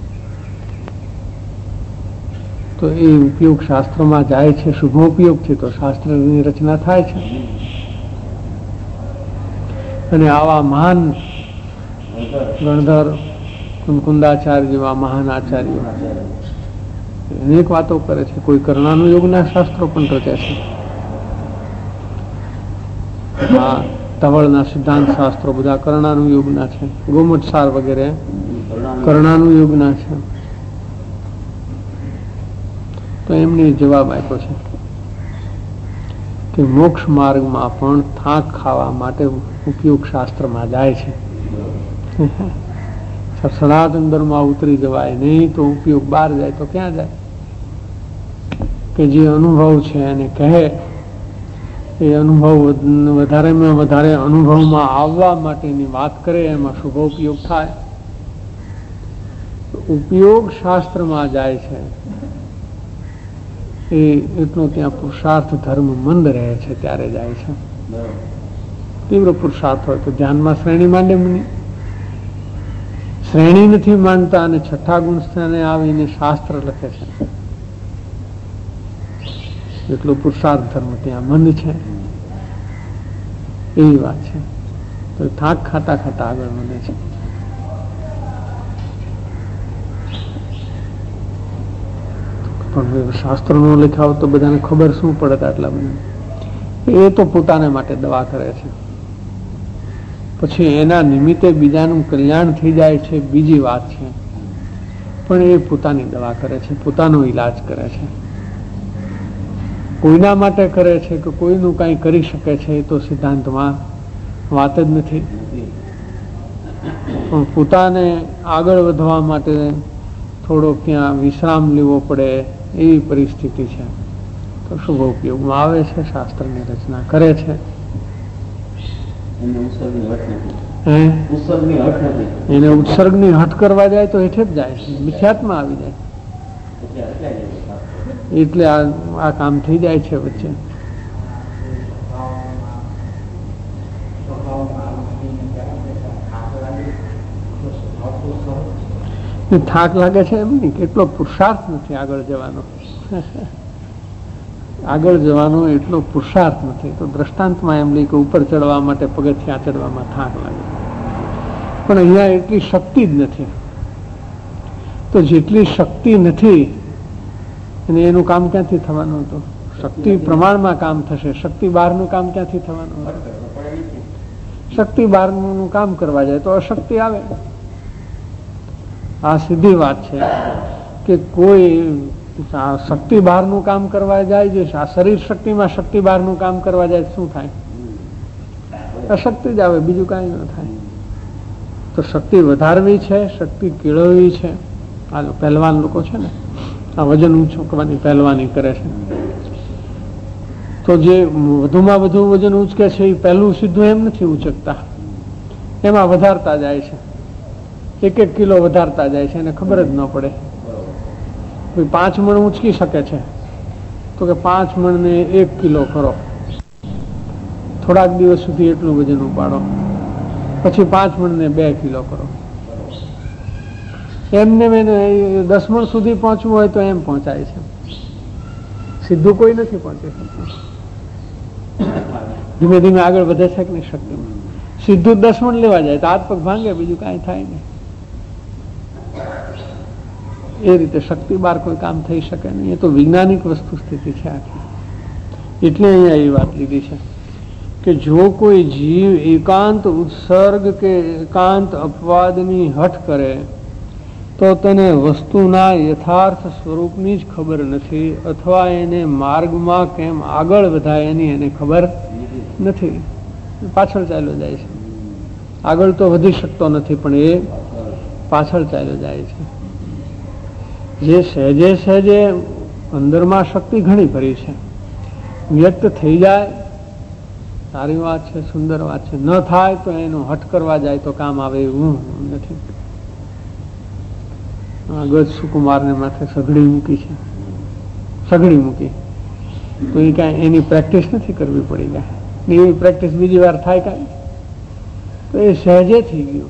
તો એ ઉપયોગ શાસ્ત્રમાં જાય છે, શુભોપયોગથી તો શાસ્ત્રની રચના થાય છે. અને આવા મહાન ગણધર કુંદાચાર્ય જેવા મહાન આચાર્યો અનેક વાતો કરે છે. કોઈ કર્ણાનુયોગના શાસ્ત્રો પણ રચે છે. આ ધવળના સિદ્ધાંત શાસ્ત્રો બધા કર્ણાનુયોગના છે. ગોમટસાર વગેરે કર્ણાનુયોગના છે. તો એમને જવાબ આપ્યો છે કે મોક્ષ માર્ગમાં પણ થાક ખાવા માટે ઉપયોગ શાસ્ત્રમાં જાય છે. સનાતન અંદરમાં ઉતરી જવાય નહીં તો ઉપયોગ બહાર જાય તો ક્યાં જાય? કે જે અનુભવ છે એને કહે, એ અનુભવ વધારેમાં વધારે અનુભવમાં આવવા માટેની વાત કરે, એમાં શુભ ઉપયોગ થાય. ઉપયોગ શાસ્ત્રમાં જાય છે એ એટલો ત્યાં પુરુષાર્થ ધર્મ મંદ રહે છે ત્યારે જાય છે. તીવ્ર પુરુષાર્થ હોય તો ધ્યાનમાં શ્રેણી માંડે મુનિ, શ્રેણી નથી માનતા અને છઠ્ઠા ગુણ સ્થાને આવીને શાસ્ત્ર લખે છે. એટલો પુરુષાર્થ ધર્મ ત્યાં મંદ છે, એવી વાત છે. તો થાક ખાતા ખાતા આગળ વધે છે. પણ શાસ્ત્રો નો લખાવ તો બધાને ખબર શું પડે આટલા બધા? એ તો પોતાને માટે દવા કરે છે, પછી એના નિમિત્તે બીજાનું કલ્યાણ થઈ જાય છે બીજી વાત છે, પણ એ પોતાની દવા કરે છે, પોતાનો ઈલાજ કરે છે. કોઈના માટે કરે છે કે કોઈનું કંઈ કરી શકે છે એ તો સિદ્ધાંતમાં વાત જ નથી. પણ પોતાને આગળ વધવા માટે થોડો ક્યાં વિશ્રામ લેવો પડે એવી પરિસ્થિતિ છે તો શુભ ઉપયોગમાં આવે છે, શાસ્ત્રની રચના કરે છે. એને ઉત્સર્ગની હટ કરવા જાય તો હેઠે જ જાય છે, મિથ્યાત્મા આવી જાય, એટલે આ કામ થઈ જાય છે વચ્ચે. થાક લાગે છે એમ નહીં, કેટલો પુરુષાર્થ નથી આગળ જવાનો. આગળ જવાનો એટલો પુરુષાર્થ નથી. તો દ્રષ્ટાંતમાં એમ લઈ કે ઉપર ચડવા માટે પગથિયાં ચડવામાં થાક લાગે, પણ અહીંયા એટલી શક્તિ જ નથી. તો જેટલી શક્તિ નથી અને એનું કામ ક્યાંથી થવાનું હતું? શક્તિ પ્રમાણમાં કામ થશે. શક્તિ બહારનું કામ ક્યાંથી થવાનું? શક્તિ બહારનું કામ કરવા જાય તો અશક્તિ આવે. આ સીધી વાત છે કે કોઈ શક્તિ બહારનું કામ કરવા જાય છે, આ શરીર શક્તિમાં શક્તિ બહારનું કામ કરવા જાય શું થાય? અશક્તિ જ આવે, બીજું કાંઈ ન થાય. તો શક્તિ વધારવી છે, શક્તિ કેળવવી છે. આ પહેલવાન લોકો છે ને, આ વજન ઉંચકવાની પહેલવાની કરે છે, તો જે વધુમાં વધુ વજન ઉંચકે છે એ પહેલું સીધું એમ નથી ઉંચકતા, એમાં વધારતા જાય છે, એક એક કિલો વધારતા જાય છે, એને ખબર જ ન પડે. પાંચ મણ ઉંચકી શકે છે તો કે પાંચ મણ ને એક કિલો કરો, થોડાક દિવસ સુધી એટલું વજન ઉપાડો, પછી પાંચ મણ ને બે કિલો કરો. એમને દસ મણ સુધી પહોંચવું હોય તો એમ પહોંચાય છે, સીધું કોઈ નથી પહોંચી શકતું. ધીમે ધીમે આગળ વધે છે કે નહીં શક્તિમાં. સીધું દસ મણ લેવા જાય તો હાથ પગ ભાંગે, બીજું કાંઈ થાય નહીં. એ રીતે શક્તિ બહાર કોઈ કામ થઈ શકે નહીં. એ તો વૈજ્ઞાનિક વસ્તુ સ્થિતિ છે આખી. એટલે અહીંયા એ વાત લીધી છે કે જો કોઈ જીવ એકાંત ઉત્સર્ગ કે એકાંત અપવાદની હઠ કરે તો તેને વસ્તુના યથાર્થ સ્વરૂપની જ ખબર નથી, અથવા એને માર્ગમાં કેમ આગળ વધાય એની એને ખબર નથી. પાછળ ચાલ્યો જાય છે. આગળ તો વધી શકતો નથી પણ એ પાછળ ચાલ્યો જાય છે. જે સહેજે સહેજે અંદરમાં શક્તિ ઘણી ભરી છે, વ્યક્ત થઈ જાય સારી વાત છે, સુંદર વાત છે. ન થાય તો એનું હઠ કરવા જાય તો કામ આવે એવું નથી. ગજ સુકુમારને માથે સઘડી મૂકી છે, સઘડી મૂકી તો એ કાંઈ એની પ્રેક્ટિસ નથી કરવી પડી કાંઈ. એવી પ્રેક્ટિસ બીજી વાર થાય કાંઈ, તો એ સહેજે થઈ ગયું,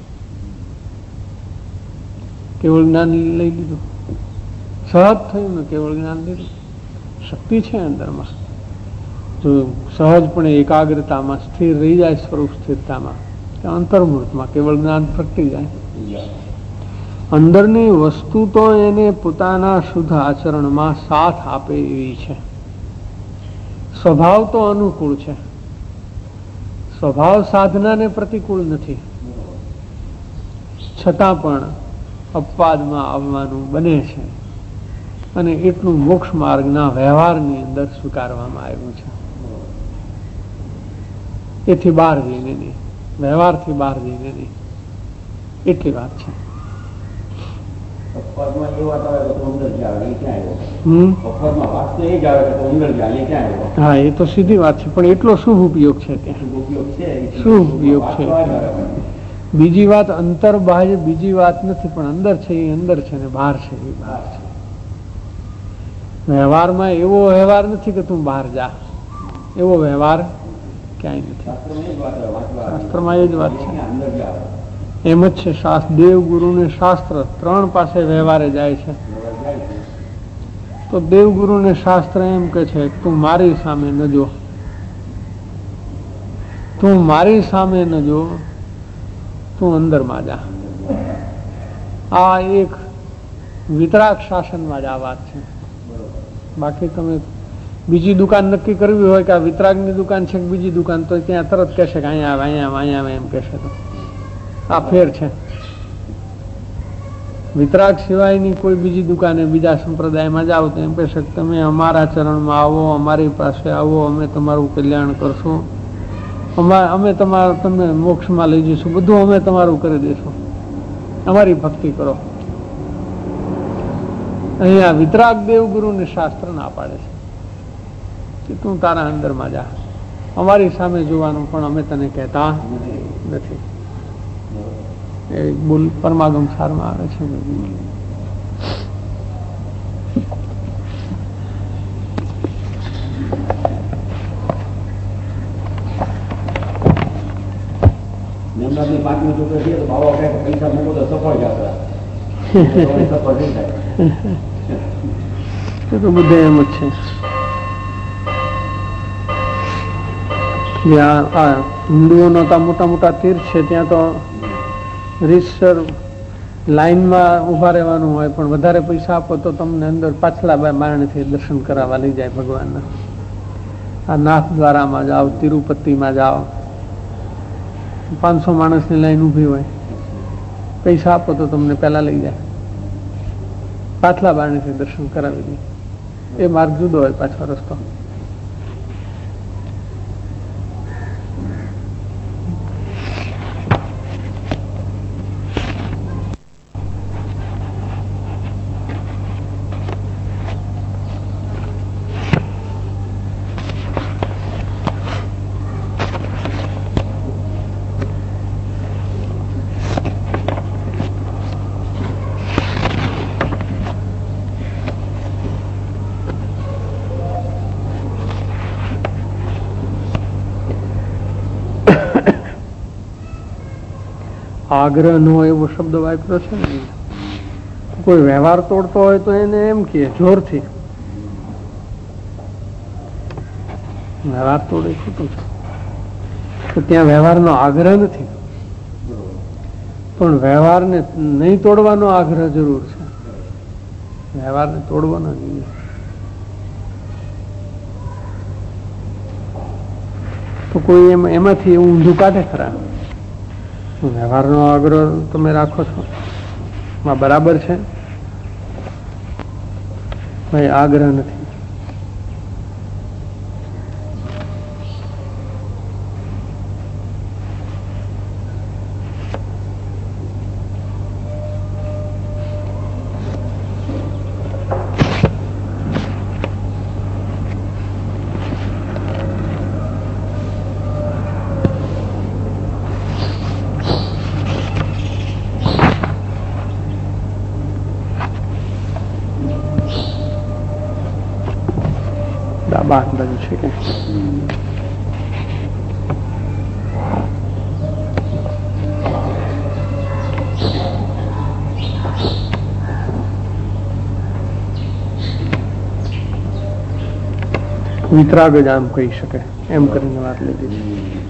કેવળ જ્ઞાન લઈ લીધું, સહજ થયું ને કેવળ જ્ઞાન લીધું. શક્તિ છે અંદરમાં, જો સહજપણે એકાગ્રતામાં સ્થિર રહી જાય, સ્વરૂપ સ્થિરતામાં કે અંતર્મૂર્તમાં કેવળ જ્ઞાન પ્રગટી જાય. અંદરની વસ્તુ તો એને પોતાના શુદ્ધ આચરણમાં સાથ આપે એવી છે. સ્વભાવ તો અનુકૂળ છે, સ્વભાવ સાધનાને પ્રતિકૂળ નથી, છતાં પણ અપવાદમાં આવવાનું બને છે. અને એટલું મોક્ષ માર્ગના વ્યવહારની અંદર સ્વીકારવામાં આવ્યું છે. એથી બહાર જઈને નહીં, વ્યવહારથી બહાર જઈને નહીં, એટલી વાત છે. હા, એ તો સીધી વાત છે, પણ એટલો શુભ ઉપયોગ છે ત્યાં, શુભ ઉપયોગ છે. બીજી વાત અંતર બાહ્ય બીજી વાત નથી, પણ અંદર છે એ અંદર છે ને બહાર છે એ બહાર છે. વ્યવહારમાં એવો વ્યવહાર નથી કે તું બહાર જા, એવો વ્યવહાર ક્યાંય નથી. શાસ્ત્રમાં એ જ વાત છે, એમ જ છે. શાસ્ત્ર, દેવ ગુરુ ને શાસ્ત્ર ત્રણ પાસે વ્યવહારે જાય છે. તો દેવ ગુરુ ને શાસ્ત્ર એમ કે છે તું મારી સામે ન જો, તું મારી સામે ન જો, તું અંદરમાં જા. આ એક વિતરાગ શાસનમાં જ આ વાત છે. બાકી તમે બીજી દુકાન નક્કી કરવી હોય કે આ વિતરાગની દુકાન છે કે બીજી દુકાન, તો ત્યાં તરત કહેશે કે અહીંયા આવે અહીંયા આવે અહીંયા આવે એમ કહેશે. તો આ ફેર છે. વિતરાગ સિવાયની કોઈ બીજી દુકાને બીજા સંપ્રદાયમાં જાઓ તો એમ કહેશે કે તમે અમારા ચરણમાં આવો, અમારી પાસે આવો, અમે તમારું કલ્યાણ કરશું, અમે તમારા તમને મોક્ષમાં લઈ જઈશું, બધું અમે તમારું કરી દઈશું, અમારી ભક્તિ કરો. અહીંયા વિતરાગ દેવગુરુ ને શાસ્ત્ર ના પાડે છે કે તું તારા અંદરમાં જા, અમારી સામે જોવાનું પણ અમે તને કહેતા નથી. એ બોલ પરમાગમ સારમાં આવે છે. પાંચમી છોકરા છે તો બાવા પૈસા મૂકો તો સફળ યાત્રા સફળ નહીં થાય. એ તો બધે એમ જ છે. હિન્દુઓનો મોટા મોટા તીર્થ છે ત્યાં તો રીતસર લાઈનમાં ઊભા રહેવાનું હોય, પણ વધારે પૈસા આપો તો તમને અંદર પાછલા બારણેથી દર્શન કરાવવા લઈ જાય ભગવાનના. આ નાથ દ્વારામાં જાઓ, તિરુપતિમાં જાઓ, પાંચસો માણસની લાઈન ઊભી હોય, પૈસા આપો તો તમને પહેલા લઈ જાય, પાછલા બારણેથી દર્શન કરાવી દે. એ માર્ગ જુદો હોય પાછો રસ્તો. આગ્રહ ન હોય એવો શબ્દ વાપર્યો છે ને. કોઈ વ્યવહાર તોડતો હોય તો એને એમ કે જોરથી વ્યવહાર તોડે ખોટું છે. તો ત્યાં વ્યવહારનો આગ્રહ નથી, પણ વ્યવહારને નહીં તોડવાનો આગ્રહ જરૂર છે. વ્યવહારને તોડવાનો નહીં. તો કોઈ એમાંથી એવું ઊંધું કાઢે ખરા. વ્યવહારનો આગ્રહ તમે રાખો છો, માં બરાબર છે ભાઈ, આગ્રહ નથી. બાંધન છે કે વિતરાગ જ આમ કહી શકે એમ કરીને વાત લીધી.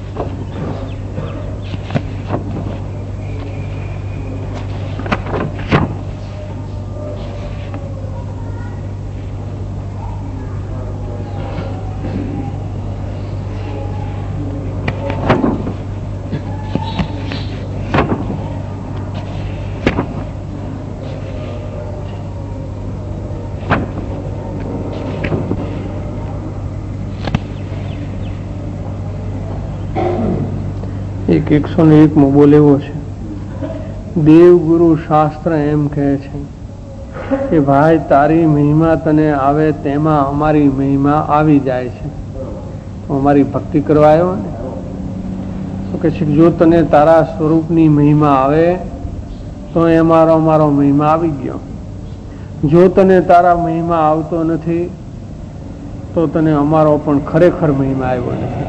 એક એકસો ને એક માં બોલ એવો છે, દેવ ગુરુ શાસ્ત્ર એમ કહે છે કે ભાઈ તારી મહિમા તને આવે તેમાં અમારી મહિમા આવી જાય છે. તો અમારી ભક્તિ કરવા આવ્યો ને તો કે છે જો તને તારા સ્વરૂપની મહિમા આવે તો અમારો અમારો મહિમા આવી ગયો. જો તને તારા મહિમા આવતો નથી તો તને અમારો પણ ખરેખર મહિમા આવ્યો નથી.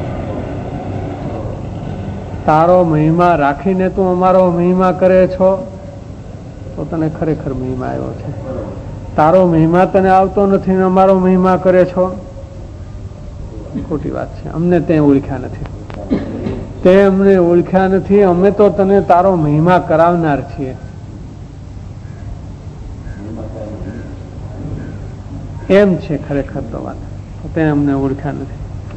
તારો મહિમા રાખીને તું અમારો મહિમા કરે છો તો તને ખરેખર મહિમા આવ્યો છે. તારો મહિમા તને આવતો નથી ને અમારો મહિમા કરે છો, ખોટી વાત છે. અમને તે ઓળખ્યા નથી, તે અમને ઓળખ્યા નથી. અમે તો તને તારો મહિમા કરાવનાર છીએ. એમ છે ખરેખર તો વાત. તે અમને ઓળખ્યા નથી,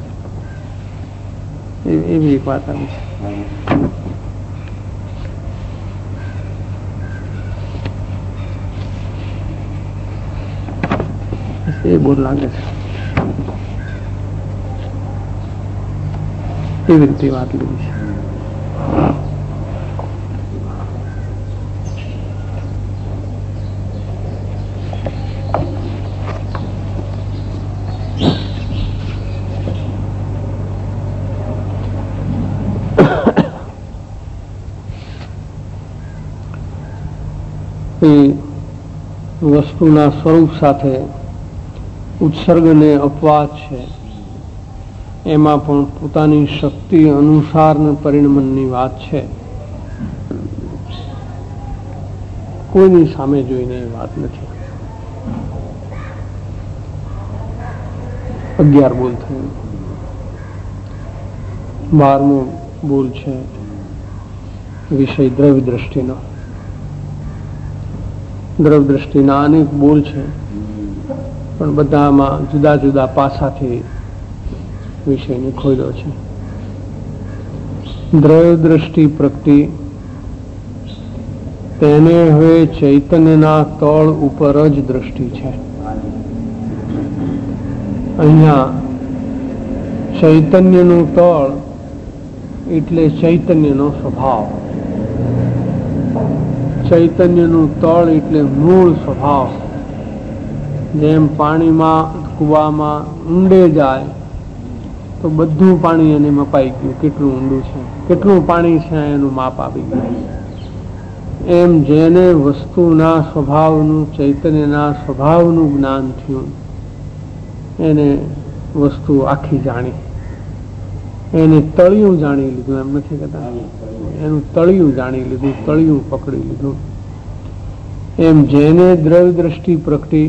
એવી એક વાત આવી છે. એ બોલ લાગે છે એવી રીતે વાત લીધી છે. વસ્તુના સ્વરૂપ સાથે ઉત્સર્ગને અપવાદ છે, એમાં પણ પોતાની શક્તિ અનુસાર પરિણમનની વાત છે. કોઈની સામે જોઈને એ વાત નથી. અગિયાર બોલ થયું. બારમો બોલ છે વિષય દ્રવ્ય દ્રષ્ટિનો. દ્રવ્ય દ્રષ્ટિના અનેક બોલ છે, પણ બધામાં જુદા જુદા પાસાથી વિષયની ખોલ્યો છે. દ્રવ્ય દ્રષ્ટિ પ્રગતિ તેને હવે ચૈતન્યના તળ ઉપર જ દ્રષ્ટિ છે. અહીંયા ચૈતન્યનું તળ એટલે ચૈતન્યનો સ્વભાવ. ચૈતન્યનું તળ એટલે મૂળ સ્વભાવ. જેમ પાણીમાં કૂવામાં ઊંડે જાય તો બધું પાણી એને મપાઈ ગયું, કેટલું ઊંડું છે, કેટલું પાણી છે એનું માપ આવી ગયું. એમ જેને વસ્તુના સ્વભાવનું, ચૈતન્યના સ્વભાવનું જ્ઞાન થયું, એને વસ્તુ આખી જાણી, એને તળિયું જાણી લીધું. એમ નથી કહેતા, એનું તળિયું જાણી લીધું, તળિયું પકડી લીધું. એમ જેને દ્રવ્ય દ્રષ્ટિ પ્રગટી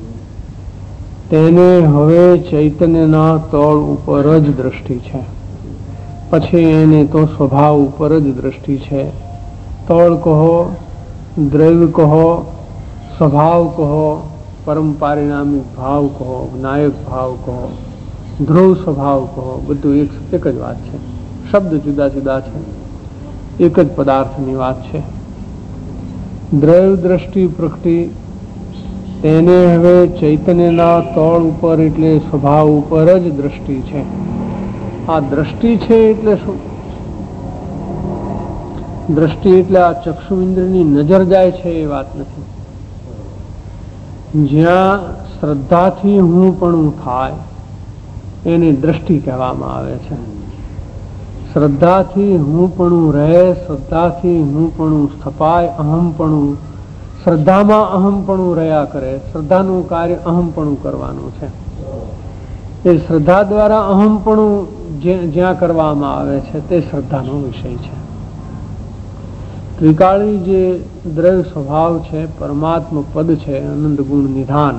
તેને હવે ચૈતન્યના તળ ઉપર જ દ્રષ્ટિ છે. પછી એને તો સ્વભાવ ઉપર જ દ્રષ્ટિ છે. તળ કહો, દ્રવ્ય કહો, સ્વભાવ કહો, પરમ પારિણામિક ભાવ કહો, નાયક ભાવ કહો, ધ્રુવ સ્વભાવ કહો, બધું એક એક જ વાત છે. શબ્દ જુદા જુદા છે, એક જ પદાર્થની વાત છે. દ્રવ્ય દ્રષ્ટિ પ્રગટી તેને હવે ચૈતન્યના તળ ઉપર એટલે સ્વભાવ ઉપર જ દ્રષ્ટિ છે. આ દ્રષ્ટિ છે એટલે શું? દ્રષ્ટિ એટલે આ ચક્ષુ ઇન્દ્રિયની નજર જાય છે એ વાત નથી. જ્યાં શ્રદ્ધાથી હું પણ થાય એને દ્રષ્ટિ કહેવામાં આવે છે. શ્રદ્ધાથી હું પણ રહે, શ્રદ્ધાથી હું પણ સ્થપાય, અહમ પણ શ્રદ્ધામાં અહમ પણ રહ્યા કરે. શ્રદ્ધાનું કાર્ય અહમ પણ કરવાનું છે. એ શ્રદ્ધા દ્વારા અહમ પણ જ્યાં કરવામાં આવે છે તે શ્રદ્ધાનો વિષય છે. ત્રિકાળી જે દ્રવ્ય સ્વભાવ છે, પરમાત્મા પદ છે, અનંત ગુણ નિધાન,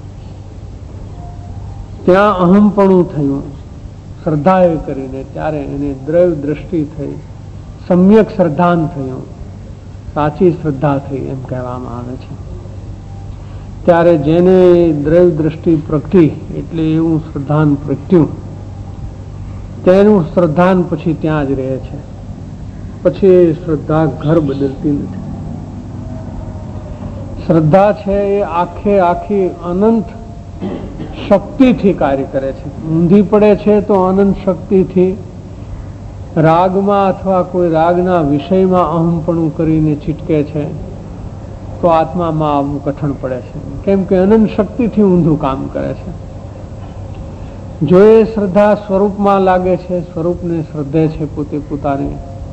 ત્યાં અહમપણું થયું શ્રદ્ધાએ કરીને, ત્યારે એને દ્રવ્ય દ્રષ્ટિ થઈ, સમ્યક શ્રદ્ધાન થયું, સાચી શ્રદ્ધા થઈ એમ કહેવામાં આવે છે. ત્યારે જેને દ્રવ્ય દ્રષ્ટિ પ્રગટી એટલે એવું શ્રદ્ધાન પ્રગટ્યું, તેનું શ્રદ્ધાન પછી ત્યાં જ રહે છે. પછી શ્રદ્ધા ઘર બદલતી નથી. શ્રદ્ધા છે એ આખે આખી અનંત શક્તિથી કાર્ય કરે છે. ઊંધી પડે છે તો અનંત શક્તિથી રાગમાં અથવા કોઈ રાગના વિષયમાં અહમપણું કરીને છિટકે છે તો આત્મામાં આવવું કઠણ પડે છે. કેમ કે અનંત શક્તિથી ઊંધું કામ કરે છે. જો એ શ્રદ્ધા સ્વરૂપમાં લાગે છે, સ્વરૂપને શ્રદ્ધે છે પોતે પોતાને,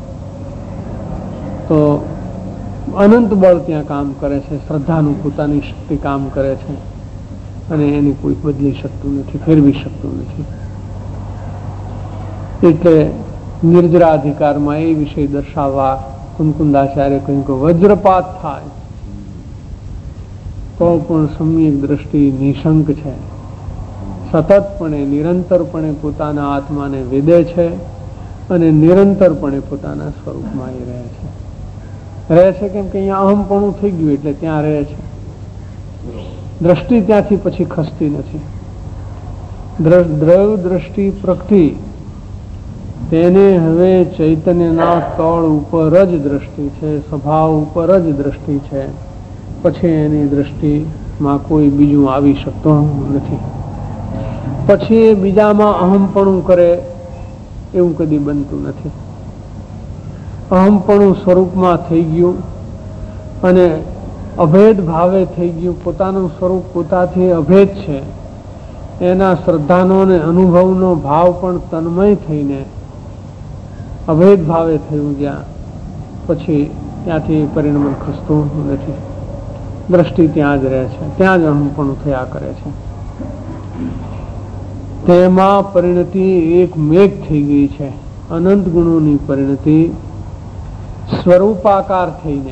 તો અનંત બળ ત્યાં કામ કરે છે. શ્રદ્ધાનું પોતાની શક્તિ કામ કરે છે અને એને કોઈ બદલી શકતું નથી, ફેરવી શકતું નથી. એટલે નિર્જરાધિકારમાં એ વિષય દર્શાવવા કુંકુંદાચાર્ય કહ્યું કે વજ્રપાત થાય તો પણ સમ્યક દ્રષ્ટિ નિશંક છે. સતતપણે નિરંતરપણે પોતાના આત્માને વેદે છે અને નિરંતરપણે પોતાના સ્વરૂપમાં એ રહે છે. રહે છે કેમ કે અહીંયા અહમપણું થઈ ગયું એટલે ત્યાં રહે છે. દ્રષ્ટિ ત્યાંથી પછી ખસતી નથી. દ્રવ્ય દ્રષ્ટિ પ્રગટી તેને હવે ચૈતન્યના તળ ઉપર જ દ્રષ્ટિ છે, સ્વભાવ ઉપર જ દ્રષ્ટિ છે. પછી એની દ્રષ્ટિમાં કોઈ બીજું આવી શકતું નથી. પછી એ બીજામાં અહમપણું કરે એવું કદી બનતું નથી. અહમપણું સ્વરૂપમાં થઈ ગયું અને અભેદ ભાવે થઈ ગયું. પોતાનું સ્વરૂપ પોતાથી અભેદ છે. એના શ્રદ્ધાનો અને અનુભવનો ભાવ પણ તન્મય થઈને અભેદ ભાવે થયું, જ્યાં પછી ત્યાંથી પરિણમન ખસતું નથી. દ્રષ્ટિ ત્યાં જ રહે છે, ત્યાં જ અહમપણું થયા કરે છે. તેમાં પરિણતિ એક મેઘ થઈ ગઈ છે. અનંત ગુણોની પરિણતિ સ્વરૂપાકાર થઈને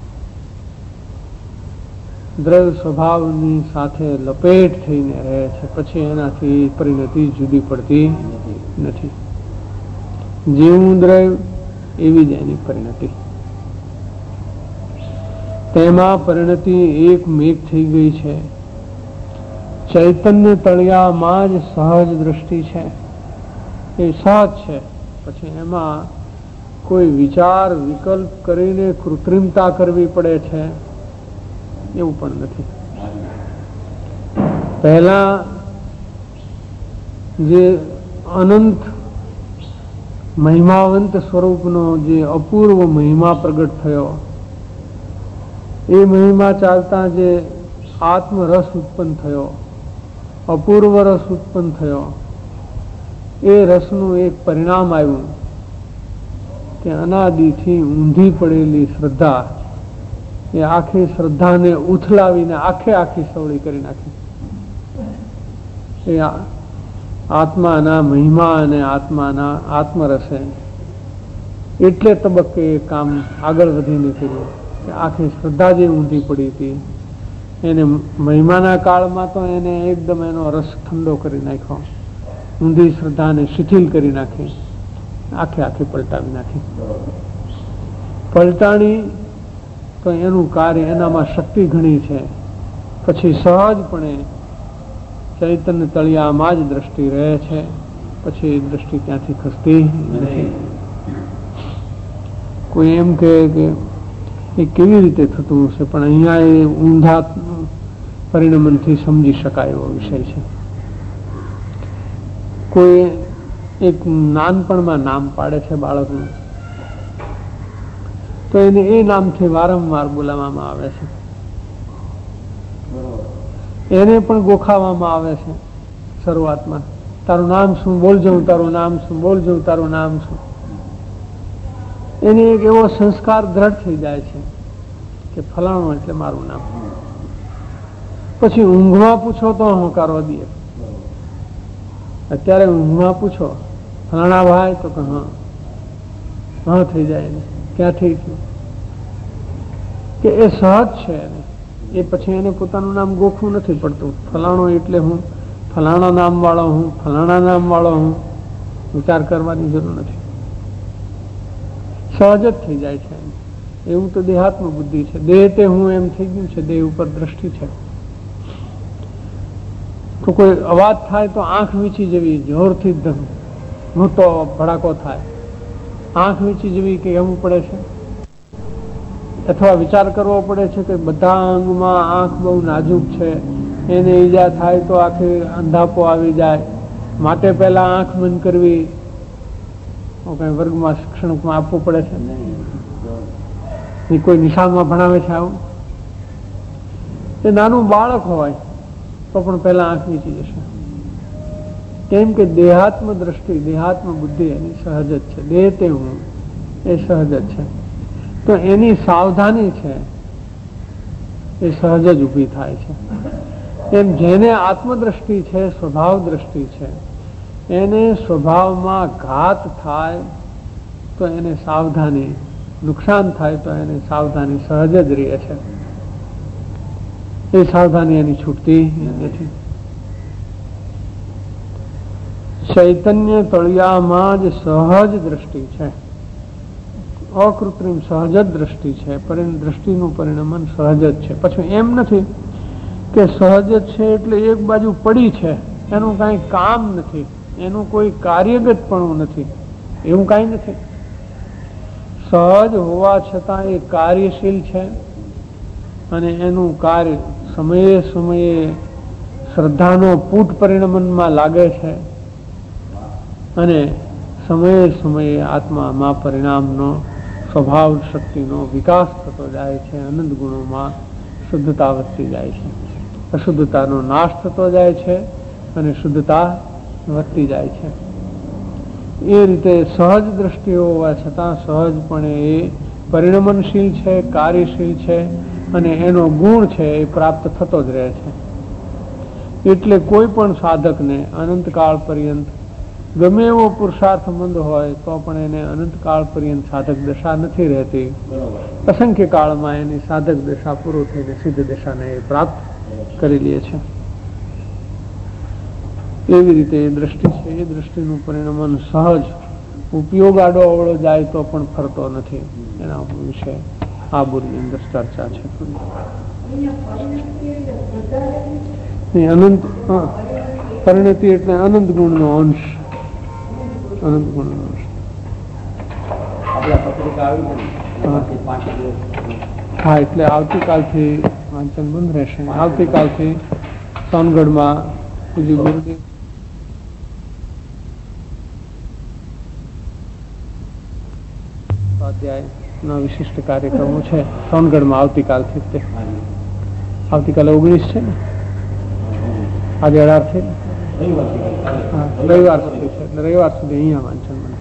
દ્રવ્ય સ્વભાવની સાથે લપેટ થઈને રહે છે. પછી એનાથી પરિણતિ જુદી પડતી નથી. જેવું દ્રવ્ય એવી જ એની પરિણતિ. તેમાં પરિણતિ એક મેઘ થઈ ગઈ છે. ચૈતન્ય તળિયામાં જ સહજ દ્રષ્ટિ છે, એ સહજ છે. પછી એમાં કોઈ વિચાર વિકલ્પ કરીને કૃત્રિમતા કરવી પડે છે એવું પણ નથી. પહેલા જે અનંત મહિમાવંત સ્વરૂપનો જે અપૂર્વ મહિમા પ્રગટ થયો, એ મહિમા ચાલતા જે આત્મરસ ઉત્પન્ન થયો, અપૂર્વ રસ ઉત્પન્ન થયો, એ રસનું એક પરિણામ આવ્યું કે અનાદિથી ઊંધી પડેલી શ્રદ્ધા, એ આખી શ્રદ્ધાને ઉથલાવીને આખે આખી સવળી કરી નાખી. એ આત્માના મહિમા અને આત્માના આત્મરસે એટલે તબક્કે એ કામ આગળ વધીને કર્યું કે આખી શ્રદ્ધા જે ઊંધી પડી હતી એને મહિમાના કાળમાં તો એને એકદમ એનો રસ ઠંડો કરી નાખ્યો, ઊંધી શ્રદ્ધાને શિથિલ કરી નાખી, આખે આખી પલટાવી નાખી. પલટાણી તો એનું કાર્ય, એનામાં શક્તિ ઘણી છે. પછી સહજપણે ચૈતન્ય તળિયામાં જ દ્રષ્ટિ રહે છે, પછી દ્રષ્ટિ ત્યાંથી ખસતી નથી. કોઈ એમ કહે કે એ કેવી રીતે થતું હશે, પણ અહીંયા એ ઊંધા પરિણમનથી સમજી શકાય એવો વિષય છે. કોઈ એક નાનપણમાં નામ પાડે છે બાળકનું, તો એને એ નામથી વારંવાર બોલાવવામાં આવે છે, એને પણ ગોખાવવામાં આવે છે. શરૂઆતમાં તારું નામ શું, બોલજો તારું નામ શું, બોલજો તારું નામ શું. એને એક એવો સંસ્કાર દ્રઢ થઈ જાય છે કે ફલાણું એટલે મારું નામ. પછી ઊંઘમાં પૂછો તો હંકારો દે. અત્યારે ઊંઘમાં પૂછો ફલાણા ભાઈ, તો કે હા હા થઈ જાય ને ક્યાંથી થયું કે એ સહજ છે. એ પછી એને પોતાનું નામ ગોખવું નથી પડતું. ફલાણો એટલે હું ફલાણા નામ વાળો હું, ફલાણા નામ વાળો હું, વિચાર કરવાની જરૂર નથી, સહજ જ થઈ જાય છે. એવું તો દેહાત્મ બુદ્ધિ છે. દેહ તે હું એમ થઈ ગયું છે, દેહ ઉપર દ્રષ્ટિ છે. તો કોઈ અવાજ થાય તો આંખ વીંચી જેવી જોરથી મોટો ભડાકો થાય, આંખ વીંચી જેવી કે કહેવું પડે છે, અથવા વિચાર કરવો પડે છે કે બધા અંગમાં આંખ બહુ નાજુક છે, એને ઈજા થાય તો આખી અંધાપો આવી જાય, માટે પહેલા આંખ બંધ કરવી. કઈ વર્ગમાં શિક્ષણમાં આપવું પડે છે, કોઈ નિશાળમાં ભણાવે છે આવું. એ નાનું બાળક હોય તો પણ પહેલા આંખ નીચી જશે. કેમ કે દેહાત્મ દ્રષ્ટિ, દેહાત્મ બુદ્ધિ એની સહજ જ છે. દેહ તે હું એ સહજ જ છે. તો એની સાવધાની છે એ સહજ જ ઊભી થાય છે. એમ જેને આત્મદ્રષ્ટિ છે, સ્વભાવ દ્રષ્ટિ છે, એને સ્વભાવમાં ઘાત થાય તો એને સાવધાની, નુકસાન થાય તો એને સાવધાની સહજ જ રહે છે. એ સાવધાની એની છૂટતી નથી. ચૈતન્ય તળિયામાં જ સહજ દ્રષ્ટિ છે, અકૃત્રિમ સહજ જ દ્રષ્ટિ છે. દ્રષ્ટિનું પરિણમન સહજ જ છે. પછી એમ નથી કે સહજ જ છે એટલે એક બાજુ પડી છે, એનું કઈ કામ નથી, એનું કોઈ કાર્યગત પણ નથી, એવું કઈ નથી. સહજ હોવા છતાં એ કાર્યશીલ છે અને એનું કાર્ય સમયે સમયે શ્રદ્ધાનો પૂટ પરિણમનમાં લાગે છે અને સમયે સમયે આત્મામાં પરિણામનો સ્વભાવ શક્તિનો વિકાસ થતો જાય છે. અનંત ગુણોમાં શુદ્ધતા વધતી જાય છે, અશુદ્ધતાનો નાશ થતો જાય છે અને શુદ્ધતા વધતી જાય છે. એ રીતે સહજ દ્રષ્ટિ હોવા છતાં સહજપણે એ પરિણમનશીલ છે, કાર્યશીલ છે અને એનો ગુણ છે એ પ્રાપ્ત થતો જ રહે છે. એટલે કોઈ પણ સાધકને અનંતકાળ પર્યંત ગમે એવો પુરુષાર્થ મંદ હોય તો પણ એને અનંતકાળ પર્યંત સાધક દશા નથી રહેતી. અસંખ્ય કાળમાં એની સાધક દશા પૂરો થઈને સિદ્ધ દશાને એ પ્રાપ્ત કરી લે છે. એવી રીતે એ દ્રષ્ટિ છે, એ દ્રષ્ટિનું પરિણમન સહજ, ઉપયોગ આડો અવળો જાય તો પણ ફરતો નથી. એના વિશે આ બોલની અંદર ચર્ચા છે. અનંત પરિણતિ એટલે અનંત ગુણનો અંશ. અનંત ગુણનો અંશ. હા, એટલે આવતીકાલથી વાંચન બંધ રહેશે. આવતીકાલથી સોનગઢમાં પૂજ્ય ગુરુદેવ સ્વાધ્યાયના વિશિષ્ટ કાર્યક્રમો છે સોનગઢમાં આવતીકાલથી. તે આવતીકાલે ઓગણીસ છે ને, આજે અઢાર છે, રવિવાર સુધી છે. એટલે રવિવાર સુધી અહીંયા વાંચન